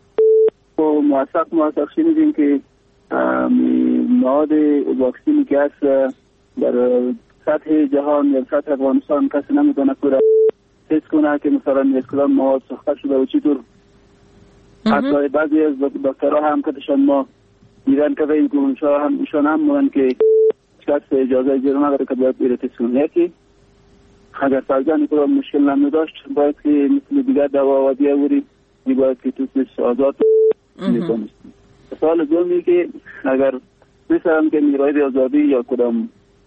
موثق شنیدیم که مواد واکسینی که هست در سطح جهان یا سطح افغانستان کسی نمیتونه حس کنه که مثلا یک کدام مواد ساخته شده و چطور. حتی بعضی از دکترها هم کتشان ما دیدن که ایشان هم موندن که کس اجازه اجازه نداره که باید بیره تسکونه. یکی اگر فرزن کدام مشکل نمیداشت باید که مثل دیگر دوا و بیاوری باید که توسش آزاد میکنست. سوال دومی که اگر مثلا که نیروی آزادی یا کدام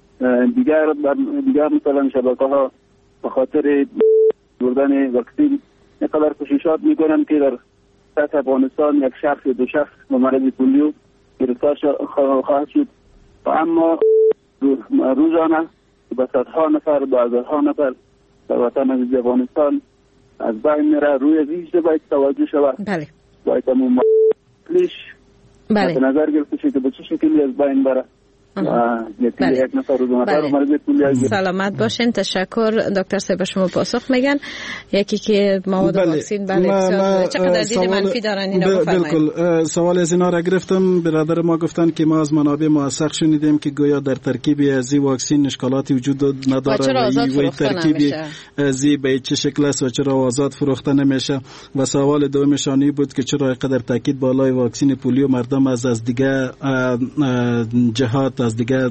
دیگر مثلا شبکه ها به خاطر بردن واکسین اینقدر کوششات میکنن که در سطح افغانستان یک شخص دو شخص با مرض پولیو گرفتار خواهد شد و اما روزانه به صدها نفر به هزارها نفر در وطن عزیز افغانستان از بین میره. روی ویژه باید توجه شود. بله. باید همون مطلش به نظر گرفته شد که به چه شکلی از بین بره یک نفر روزانه مریض پولیو. سلامت باشین. تشکر دکتر صاحب. به شما پاسخ میگن یکی که مواد واکسین چقدر دید منفی دارن اینا بفرمایید. بالکل سوال از اینا را گرفتم. برادر ما گفتن که ما از منابع موثق شنیدیم که گویا در ترکیب از واکسین اشکالاتی وجود نداره و ترکیب از به چه شکل است و چرا آزاد فروخته نمیشه. و سوال دومشانی بود که چرا اینقدر تاکید بالای واکسین پولیو مردم از دیگه جهات از دیگه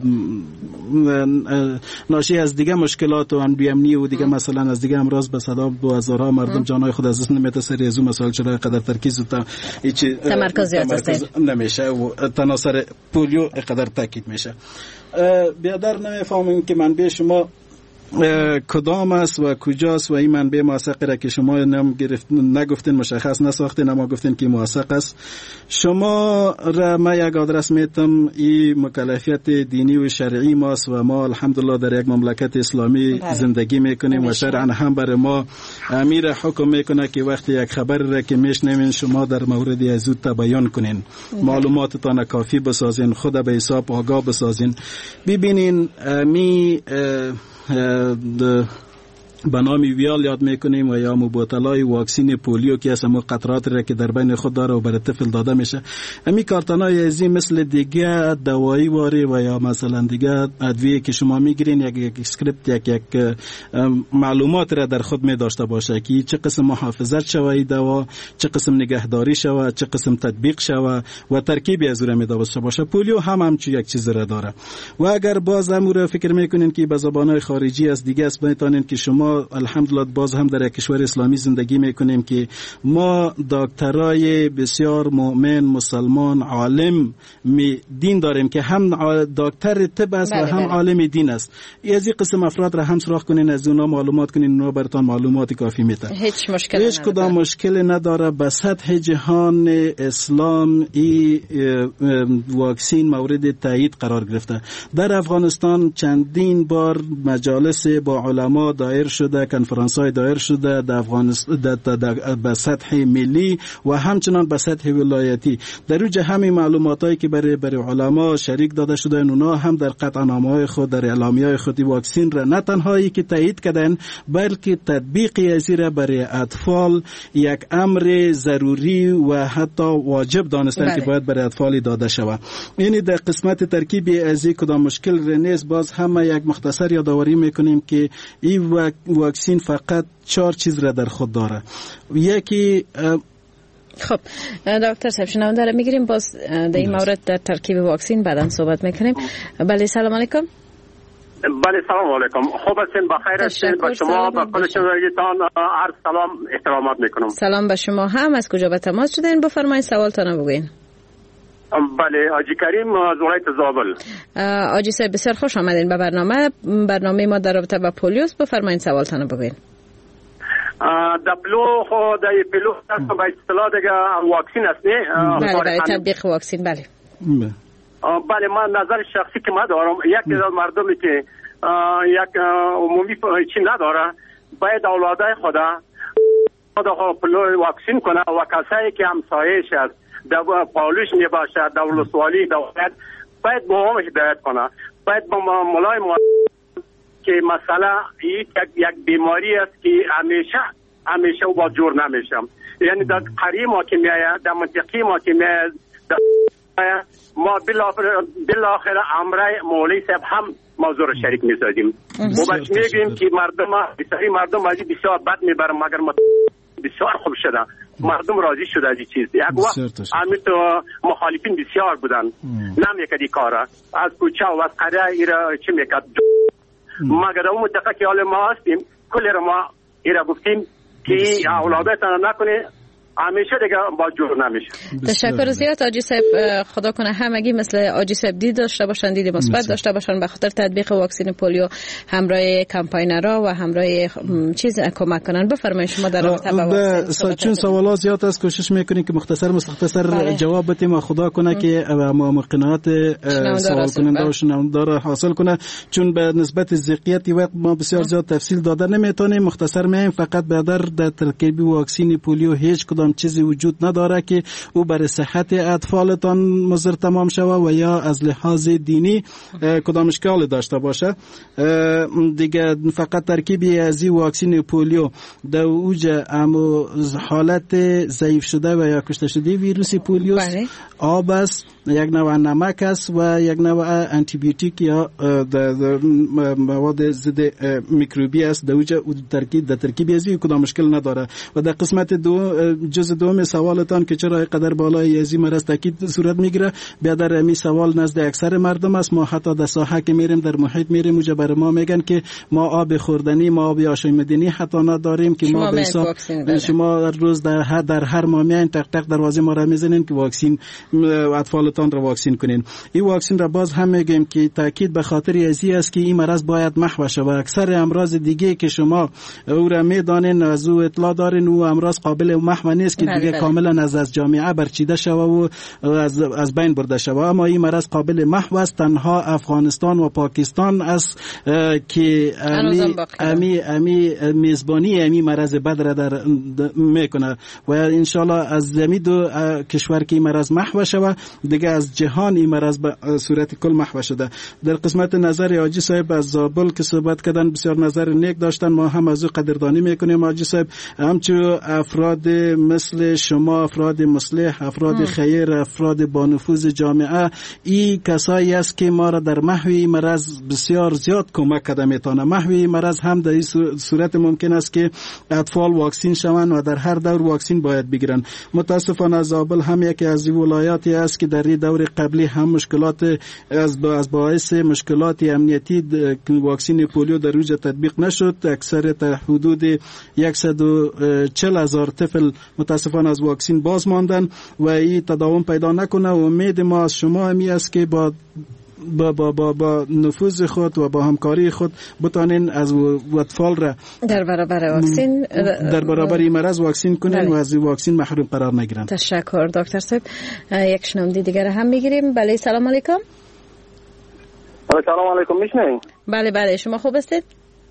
ناشی از دیگه مشکلات و بی‌امنی و دیگه مثلا از دیگه امراض به صدا و هزارها مردم جانای خود از دست نمیده. سری از اون مسائل چرا اینقدر ترکیز و تمرکز نمیشه و تناصر پولیو اینقدر تاکید میشه. بیادر نمیفهمیم که منبع شما کدام است و کجاست و این منبع موثقی را که شما نگفتین مشخص نساختین اما گفتین که موثق است. شما را ما یک آدرس میتم این مکلفیت دینی و شرعی ماست و ما الحمدلله در یک مملکت اسلامی زندگی میکنیم و شرعا هم برای ما امیر حکم میکنه که وقتی یک خبر را که میشنوین شما در مورد از او بیان کنین، معلوماتتان کافی بسازین، خود به حساب آگاه بسازین. ببینین می به نام ویال یاد میکنیم و یا مبادلای واکسین پولیو که از همون قطرات را که در بین خود داره و برای طفل داده میشه. همین کارتنای ازی مثل دیگه دوایی واری و یا مثلا دیگه ادویه که شما میگیرین یک اسکریپت یک معلومات را در خود می داشته باشه که چه قسم محافظت شوه دوا، چه قسم نگهداری شوه، چه قسم تطبیق شوه و ترکیبی از اون می داشته باشه. پولیو هم همچون یک چیز را داره و اگر باز امور فکر میکنین که به زبانهای خارجی از دیگه است میتونین که شما الحمدلله باز هم در یک کشور اسلامی زندگی میکنیم که ما دکترای بسیار مؤمن مسلمان عالم دین داریم که هم دکتر طب است و هم عالم دین است. از این قسم افراد را هم سراغ کنین، از اونا معلومات کنین، اونا براتون معلومات کافی میده. هیچ کدام مشکل نداره. به سطح جهان اسلام این واکسین مورد تایید قرار گرفته. در افغانستان چندین بار مجالس با علما دایر شده، کنفرانس‌های دایر شده در افغانستان به سطح ملی و همچنان به سطح ولایتی. در اوج همین معلوماتایی که برای علما شریک داده شده، اونا هم در قطعنامه‌های خود در اعلامیه‌های خود واکسین را نه تنهایی که تایید کردن بلکه تطبیق از را برای اطفال یک امر ضروری و حتی واجب دانستن که باید برای اطفال داده شود. یعنی در قسمت ترکیبی از کدام مشکل نیست. باز هم یک مختصر یادآوری میکنیم که این واکسین فقط 4 چیز را در خود داره. یکی خب دکتر صاحب شنونده رو میگیریم باز در این مورد در ترکیب واکسین بعداً صحبت میکنیم. بله سلام علیکم. بله سلام علیکم. خوب هستین؟ بخیر هستین؟ با شما با کل شنوندگان عرض سلام احترامات میکنم. سلام به شما هم. از کجا به تماس شدین؟ بفرمایید سوالتون بگوین. بله حاجی کریم از ولایت زابل. حاجی صاحب بسیار خوش آمدین به برنامه ما در رابطه با پولیوس. بفرمایید سوالتون بگوین. دپلو خود پلو است به اصطلاح دیگه واکسین است نه؟ بله برای تطبیق واکسین. بله بله من نظر شخصی که ما دارم یک از مردمی که یک عمومی چی نداره باید اولادای خدا پلو واکسین کنه و کسایی که همسایه‌اش است پالوش می باشد دولتوالی دولت باید با هم هدایت کنه. باید با مولای که مثلا یک بیماری است که همیشه با جور نمیشم. یعنی در قریه ما که میاید در منطقه ما که میاید ما بالاخره امرای مولوی صاحب هم موضوع را شریک میسازیم و بس میگیم که مردم از بسیار بد میبرم مگر بسیار خوب شده. مردم راضی شده از این چیز. یک وقت امیت مخالفین بسیار بودن نمیکدی کارا از کوچه و از قریه ایرا چی میکد مگر اون منطقه که حال ما هستیم کل را ما ایرا گفتیم که اولادتان نکنه همیشه دیگه با جور نمیشه. تشکر زیاد حاجی صاحب. خدا کنه همگی مثل حاجی صاحب دید داشته باشن، دید مثبت داشته باشن به خاطر تطبیق واکسین پولیو، همراه کمپاینرها و همراه چیز کمک کنن. بفرمایید شما در رابطه با واکسین. چون سوالات زیاد است کوشش میکنیم که مختصر جواب بدیم و خدا کنه که ما قناعت سوال کننده و شنونده حاصل کنه. چون به نسبت ذقیت وقت ما بسیار زیاد تفصیل داده نمیتونیم. مختصر میایم فقط در ترکیب واکسین پولیو هیچ کدام اطفالتان چیزی وجود نداره که او برای صحت اطفالتان مضر تمام شود و یا از لحاظ دینی کدام اشکال داشته باشه. دیگه فقط ترکیبی از این واکسین پولیو در اوج حالت ضعیف شده و یا کشته شده ویروس پولیو آب است، یک نوع نمک است و یک نوع آنتی بیوتیک یا مواد ضد میکروبی است. در اوج ترکیب ازی کدام مشکل نداره. و در قسمت جزء دوم سوالتان که چرا قدر بالای ازی مرض تاکید صورت میگیره، بیا در امی سوال نزد اکثر مردم است. ما حتی در ساحه که میریم در محیط میریم اونجا برای ما میگن که ما آب خوردنی، ما آب آشامیدنی حتی نداریم که ما به حساب شما روز در هر ماه میاین تق تق دروازه ما را میزنین که واکسین اطفالتان را واکسین کنین. این واکسین را باز هم میگیم که تاکید به خاطر ازی است که این مرض باید محو شه و اکثر امراض دیگه که شما او را میدانین از او اطلاع دارین او امراض قابل محو نیست که دیگه کاملا از جامعه برچیده شوه و از بین برده شوه. اما این مرض قابل محو است. تنها افغانستان و پاکستان است که امی میزبانی امی مرض بد را در میکنه و انشالله از زمین دو کشور که این مرض محو شوه دیگه از جهان این مرض به صورت کل محو شده. در قسمت نظر حاجی صاحب از زابل که صحبت کردن بسیار نظر نیک داشتن، ما هم از او قدردانی میکنیم حاجی صاحب. همچنین افراد مثل شما، افراد مصلح، افراد خیر، افراد با نفوذ جامعه، این کسایی است که ما را در محو این مرض بسیار زیاد کمک کرده میتونه. محو این مرض هم در این صورت ممکن است که اطفال واکسین شوند و در هر دور واکسین باید بگیرن. متاسفانه زابل هم یکی از ولایاتی است که در این دور قبلی هم مشکلات از باعث مشکلات امنیتی واکسین پولیو در اوج تطبیق نشد. اکثر تا حدود 140,000 طفل متاسفانه از واکسین باز ماندن و این تداوم پیدا نکنه. امید ما از شما همی است که با نفوذ خود و با همکاری خود بتانین از اطفال را در برابر واکسین در برابر این مرض واکسین کنین و از این واکسین محروم قرار نگیرن. تشکر دکتر صاحب. یک شنونده دیگر هم میگیریم. بله سلام علیکم. سلام علیکم. میشنوید؟ بله شما خوب هستید؟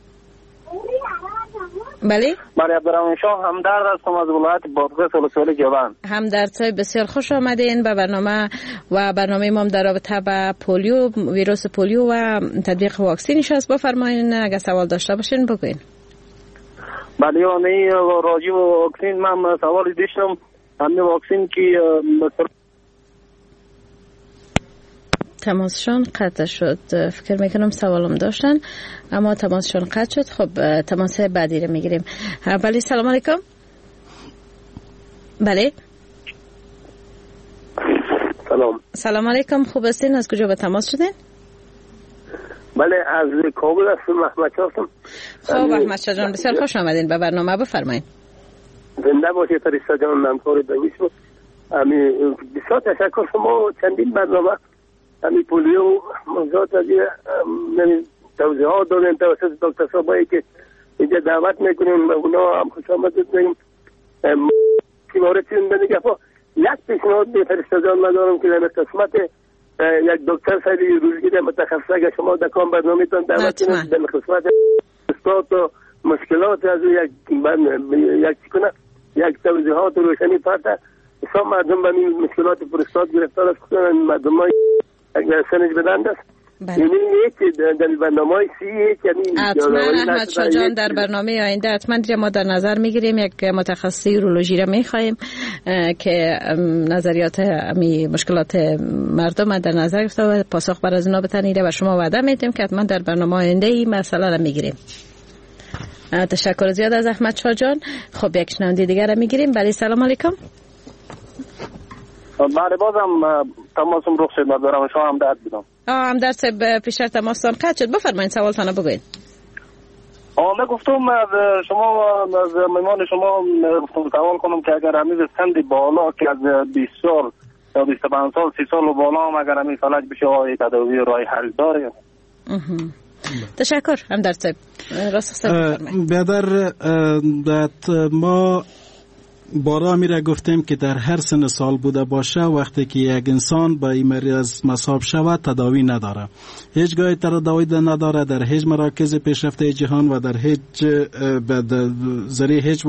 بله عبدالرحمن شاه همدرد هستم از ولایت بادغیس ولسوالی جوان. همدرد صاحب بسیار خوش آمدین به برنامه ما در رابطه با پولیو، ویروس پولیو و تطبیق واکسینش است. بفرمایید اگه سوال داشته باشین بگوین. بله یعنی راجع به واکسین من سوالی داشتم. همین واکسین که تماسشون قطع شد. فکر میکنم سوالم داشتن اما تماسشون قطع شد. خب تماس بعدی رو میگیریم. بله سلام علیکم. بله سلام علیکم. خوب هستین؟ از کجا به تماس شدین؟ بله از کابل هستم. احمد شاه هستم. خب احمد شاه جان بسیار خوش آمدین به برنامه. بفرمایید. زنده باشید فرشته جان. همکار دویش بود. بسیار تشکر. شما چندین برنامه همی پولیو موضوعات از توضیحات دادن توسط دکتر صاحبایی که اینجا دعوت میکنیم و اونا هم خوش آمدید میگیم. مورد چیزن بنده گفت یک پیشنهاد به فرشته جان ندارم که در قسمت یک دکتر خیلی روزگیر متخصص اگر شما در کام برنامه تان دعوت کنید در قسمت استاد و مشکلات از یک توضیحات روشنی فرده حساب مردم به این مشکلات پروستات گرفتار است کنن مردم های اگر سنج بدند است. یعنی یک در برنامه های حتما احمد شاه جان در برنامه آینده حتما ما در نظر میگیریم. یک متخصص یورولوژی را میخواهیم که نظریات مشکلات مردم در نظر گرفته و پاسخ بر از اونا بتنیده و شما وعده میدیم که حتما در برنامه آینده این مسئله را میگیریم. تشکر زیاد از احمد شاه جان. خب یک شنونده دیگر را میگیریم. بله سلام علیکم. بله بازم تماسم رخ شد. مدارم شما هم درد بدم. همدرد صاحب پیشتر تماستان قطع شد. بفرمایید سوالتان بگوین. من گفتم از شما از مهمان شما گفتم سوال کنم که اگر همیز سند بالا که از 20 سال یا 25 سال 30 سال و بالا هم اگر همیز فلج بشه آقای تداوی رای حل داره. تشکر همدرد صاحب. راست بفرمایید. بیادر ما بارا میره گفتیم که در هر سن سال بوده باشه وقتی که یک انسان با این مرض مصاب شود تداوی نداره، هیچگاه تداوی نداره در هیچ مراکز پیشرفته جهان و در هیچ ذریعه هیچ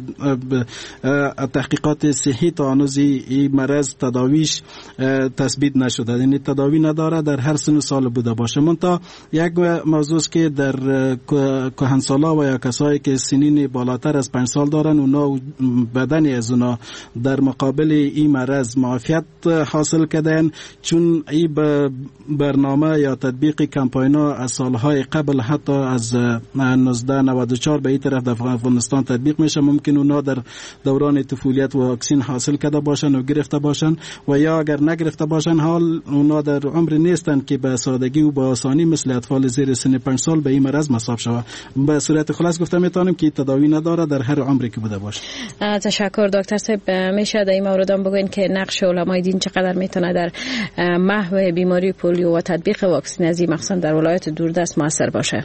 تحقیقات صحی تا هنوز این مرض تداویش تثبیت نشده، یعنی تداوی نداره در هر سن سال بوده باشه. منتها یک موضوع که در کهنسالا و یا کسایی که سنین بالاتر از 5 سال دارن اونا بدنی از اونا در مقابل این مرض معافیت حاصل کردن، چون این برنامه یا تطبیق کمپاینا از سالهای قبل حتی از 1994 به این طرف در افغانستان تطبیق میشه. ممکن اونا در دوران طفولیت واکسین حاصل کرده باشن و گرفته باشن و یا اگر نگرفته باشن حال اونا در عمر نیستن که به سادگی و با آسانی مثل اطفال زیر سن 5 سال به این مرض مصاب شود. به صورت خلاص گفتم میتونیم که تداوی نداره در هر عمری که بوده باشه. تشکر دکتر صاحب. میشه در این مورد هم بگوین که نقش علمای دین چقدر میتونه در محو بیماری پولیو و تطبیق واکسن از این مخصوصا در ولایت دوردست موثر باشه؟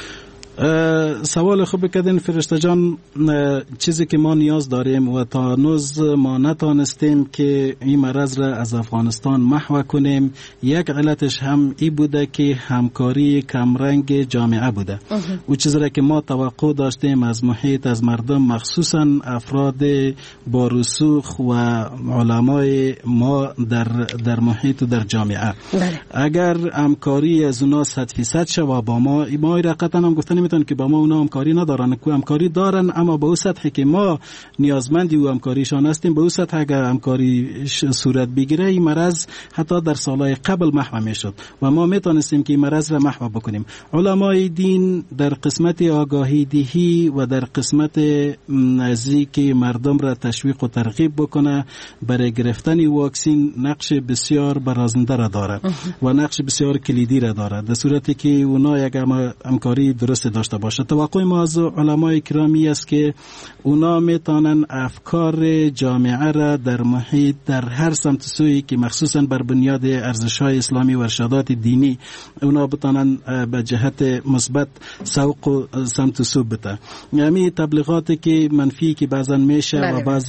سوال خوب کردین فرشته جان. چیزی که ما نیاز داریم و تا هنوز ما نتانستیم که این مرض را از افغانستان محو کنیم، یک علتش هم ای بوده که همکاری کمرنگ جامعه بوده. و چیزی را که ما توقع داشتیم از محیط، از مردم، مخصوصا افراد با رسوخ و علمای ما در محیط و در جامعه، اگر همکاری از اونا 100% شوه با ما قطعا هم گفتن میتونن که با ما اونا همکاری ندارن، که همکاری دارن اما به اون سطحی که ما نیازمندی و همکاریشان هستیم به اون سطح اگر همکاری صورت بگیره این مرض حتی در سالهای قبل محو میشد و ما میتونستیم که این مرض را محو بکنیم. علمای دین در قسمت آگاهی دهی و در قسمت نزدیک مردم را تشویق و ترغیب بکنه برای گرفتن واکسین نقش بسیار برازنده را داره و نقش بسیار کلیدی را داره، در صورتی که اونا یک همکاری درست داشته باشه. توقع ما از علمای کرامی است که اونا میتونن افکار جامعه را در محیط در هر سمت سوی که مخصوصا بر بنیاد ارزش‌های اسلامی و ارشادات دینی اونا بتونن به جهت مثبت سوق و سمت سو بده. یعنی تبلیغاتی که منفی که بعضا میشه و بعض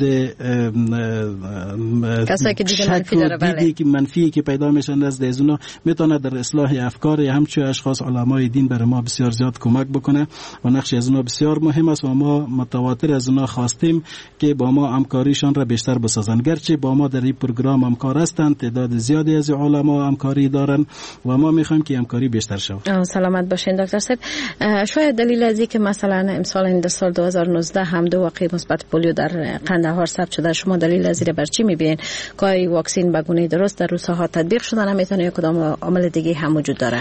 کسایی که دیگه منفی داره که منفی که پیدا میشن از اونا میتونه در اصلاح افکار همچون اشخاص علمای دین برای ما بسیار زیاد کمک بکنه و نقش از اونا بسیار مهم است و ما متواتر از اونا خواستیم که با ما همکاریشان را بیشتر بسازن. گرچه با ما در این پروگرام همکار هستند، تعداد زیادی از علما همکاری دارن و ما میخوایم که همکاری بیشتر شود. سلامت باشین دکتر صاحب. شاید دلیل از اینکه مثلا امسال این سال 2019 هم 2 واقعه مثبت پولیو در قندهار ثبت شده، شما دلیل از این بر چی میبینید؟ که واکسن به گونه درست در روساها تطبیق شده نمیتونه کدام عامل دیگه هم وجود داره؟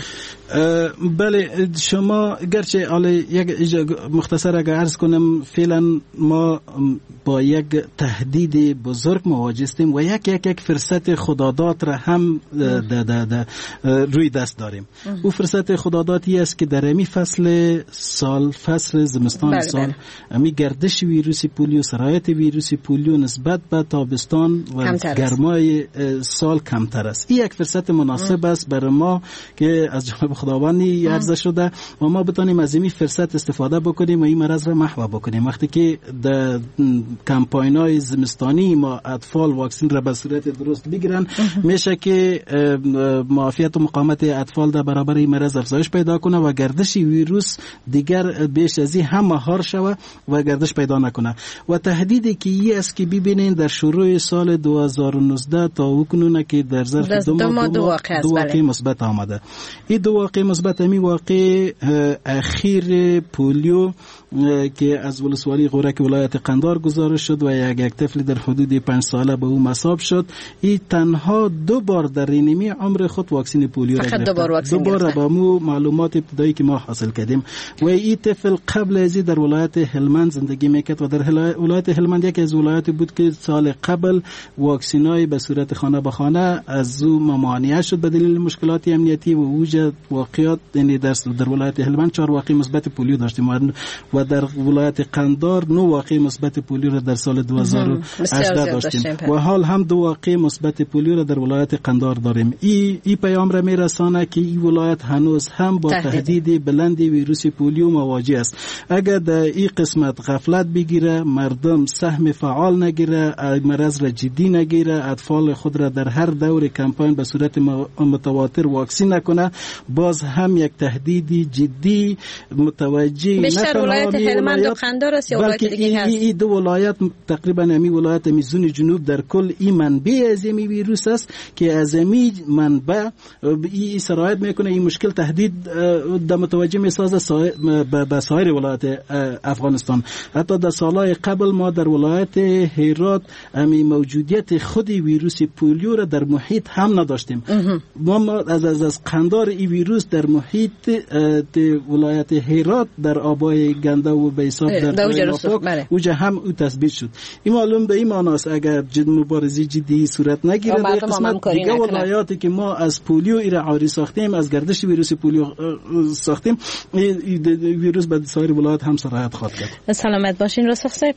بله شما گرچه یک مختصر اگر عرض کنم فعلا ما با یک تهدید بزرگ مواجه هستیم و یک فرصت خداداد را هم روی دست داریم. او فرصت خدادادی است که در امی فصل زمستان سال امی گردش ویروس پولیو، سرایت ویروس پولیو نسبت به تابستان و گرمای سال کمتر است. این یک فرصت مناسب است برای ما که از جانب خداوندی عرضه شده و ما بتونیم از این فرصت استفاده بکنیم و این مرض را محو بکنیم. وقتی که در کمپاین‌های زمستانی ما اطفال واکسن را به صورت درست بگیرن میشه که معافیت و مقاومت اطفال در برابر این مرض افزایش پیدا کنه و گردش ویروس دیگر بیش از این هم مهار شود و گردش پیدا نکنه. و تهدیدی که این است که ببینین در شروع سال 2019 تا اکنون که در ظرف 2 ماه 2 واقعه مثبت آمده. این 2 واقعه مثبت می واقع اخیر پولیو که از ولسوالی غورک ولایت قندهار گزارش شد و یک طفل در حدود 5 ساله به او مصاب شد. این تنها 2 بار در نیمه عمر خود واکسن پولیو را گرفت. 2 بار با مو معلومات ابتدایی که ما حاصل کردیم و این طفل قبل از در ولایت هلمند زندگی میکرد و در ولایت هلمند یکی از ولایاتی بود که سال قبل واکسینای به صورت خانه به خانه از او ممانعه شد به دلیل مشکلات امنیتی و وجود واقعیات. یعنی در ولایت هلمند 4 واقعه مثبت پولیو داشتیم و در ولایت قندهار 9 واقعه مثبت پولیو را در سال 2018 داشتیم و حال هم 2 واقعه مثبت پولیو را در ولایت قندار داریم. این پیام را میرسانه که این ولایت هنوز هم با تهدید بلند ویروس پولیو مواجه است. اگر در این قسمت غفلت بگیره، مردم سهم فعال نگیره، مرض را جدی نگیره، اطفال خود را در هر دور کمپاین به صورت متواتر واکسین نکنه، باز هم یک تهدید جدی متوجه بیشتر ولایت هلمند و قندار است یا ولایت دیگه هست؟ این 2 ولایت تقریبا همی ولایت میزون جنوب در کل این منبع از این ویروس است که از این منبع این سرایت میکنه این مشکل تهدید در متوجه میسازه به سایر ولایت افغانستان. حتی در سالهای قبل ما در ولایت هرات موجودیت خود ویروس پولیو را در محیط هم نداشتیم. ما از قندار این ویروس در محیط ولایت هرات در آبای گنده و بیساب در اوجه هم او تثبیت شد. این معلوم به این معناست اگر مبارزه جدی صورت نگیره در قسمت دیگه ولایاتی که ما از پولیو ایره عاری ساختیم، از گردش ویروس پولیو ساختیم، ویروس به سایر ولایات هم سرایت خواهد کرد. سلامت باشین راسخ صاحب.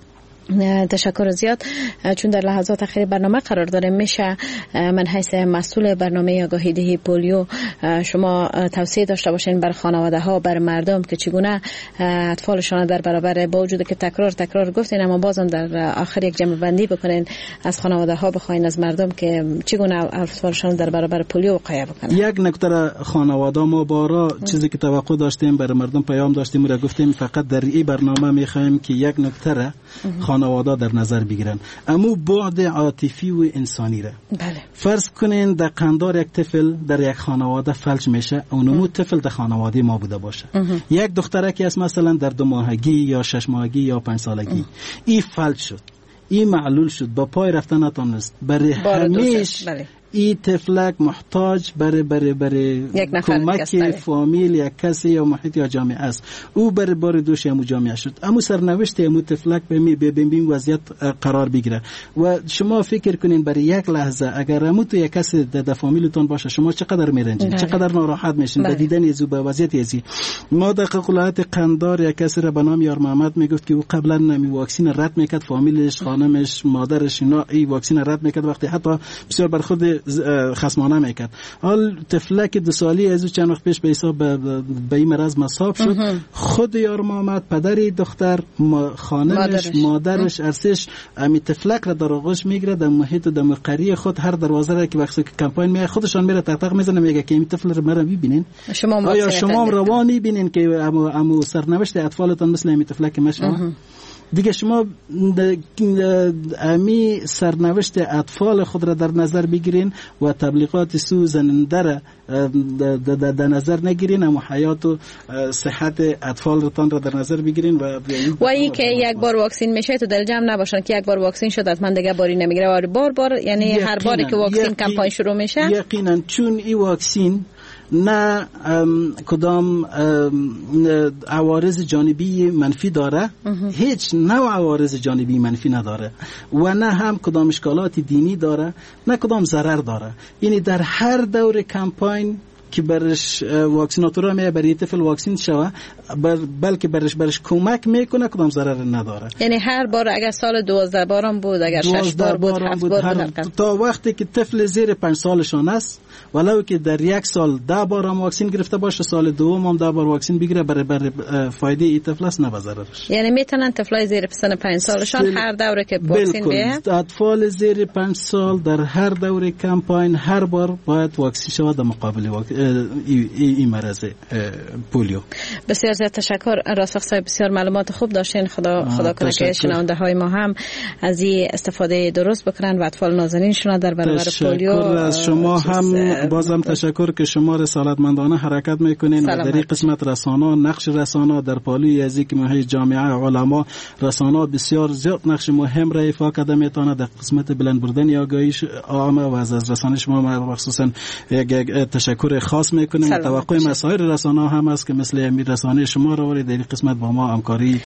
تشکر زیاد. چون در لحظات اخیر برنامه قرار داره، میشه من حیث مسئول برنامه آگاهی دهی پولیو شما توصیه داشته باشین بر خانواده ها، بر مردم که چگونه اطفالشان در برابر، با وجود که تکرار گفتین اما بازم در آخر یک جمع بندی بکنین، از خانواده ها بخواین از مردم که چگونه اطفالشان در برابر پولیو وقایه بکنن. یک نکته خانواده ما بارا چیزی که توقع داشتیم برای مردم پیام داشتیم و گفتیم فقط در این برنامه میخوایم که یک نکته خانواده در نظر بگیرن، اما بعد عاطفی و انسانی را. بله. فرض کنین در قندار یک طفل در یک خانواده فلج میشه، اونمو طفل در خانواده ما بوده باشه. یک دخترکی است مثلا در 2 ماهگی یا 6 ماهگی یا 5 سالگی این فلج شد، این معلول شد، با پای رفتن نتونست، برای همیش این طفلک محتاج برای کمک فامیل یا کسی یا محیط یا جامعه است. او برای بار دوش همو جامعه شد، اما سرنوشت همو طفلک به این وضعیت قرار بگیره. و شما فکر کنین برای یک لحظه اگر همو تو یک کسی در فامیلتون باشه شما چقدر میرنجین، چقدر ناراحت میشین به دیدن یزو به وضعیت یزی. ما در ولایت قندار یک کسی را به نام یار محمد میگفت که او قبلا نمی واکسین رد میکرد، فامیلش، خانمش، مادرش اینا این واکسین رد میکرد، وقتی حتی بسیار بر خود خصمانه میکرد. حال طفلک 2 سالی از چند وقت پیش به حساب به این مرض مصاب شد. خود یار محمد، پدر دختر، خانمش، مادرش، ارسش امی طفلک را در آغوش میگیره، در محیط و در قریه خود هر دروازه را که وقتی که کمپاین میاد خودشان میره تق میزنه، میگه که این طفل رو مرا میبینین، آیا شما روان میبینین که امو سرنوشت اطفالتان مثل این طفلک مشوا دیگه شما امی سرنوشت اطفال خود را در نظر بگیرین و تبلیغات سوزننده را در نظر نگیرین، اما حیات و صحت اطفالتان را در نظر بگیرین و این که یک بار واکسین میشه تو در جمع نباشن که یک بار واکسین شد حتما دیگه باری نمیگیره و بار یعنی هر باری که واکسین کمپاین شروع میشه یقینا چون این واکسین نه کدام عوارض جانبی منفی داره، هیچ نوع عوارض جانبی منفی نداره و نه هم کدام اشکالات دینی داره، نه کدام ضرر داره. یعنی در هر دور کمپاین که برش واکسیناتورا میه برای طفل واکسین شوه بلکه برش کمک میکنه، کدام ضرر نداره. یعنی هر بار اگر سال 12 بارم بود، اگر 6 بار بود، 7 بار بود، تا وقتی که طفل زیر 5 سالشان است ولو که در یک سال 10 بار هم واکسین گرفته باشه، سال دوم هم 10 بار واکسین بگیره، برای فایده این طفل است نه به ضررش. یعنی میتونن طفلای زیر سن 5 سالشان هر دوره که واکسین بیه، اطفال زیر 5 سال در هر دوره کمپاین هر بار باید واکسین شود در مقابل این مرض پولیو. بسیار زیاد تشکر راسخ صاحب، بسیار معلومات خوب داشتین. خدا کنه که شنونده های ما هم از این استفاده درست بکنن و اطفال نازنینشون در برابر پولیو. از شما هم بازم تشکر که شما رسالتمندانه حرکت میکنین و در این قسمت رسانه، نقش رسانه در پالوی ازی که محیط جامعه علما رسانه بسیار زیاد نقش مهم را ایفا کرده میتونه در قسمت بلند بردن آگاهی عامه و از رسانه شما مخصوصا تشکر خاص میکنیم. توقع مسائل رسانه هم است که مثل امیر رسانه شما رو در این قسمت با ما همکاری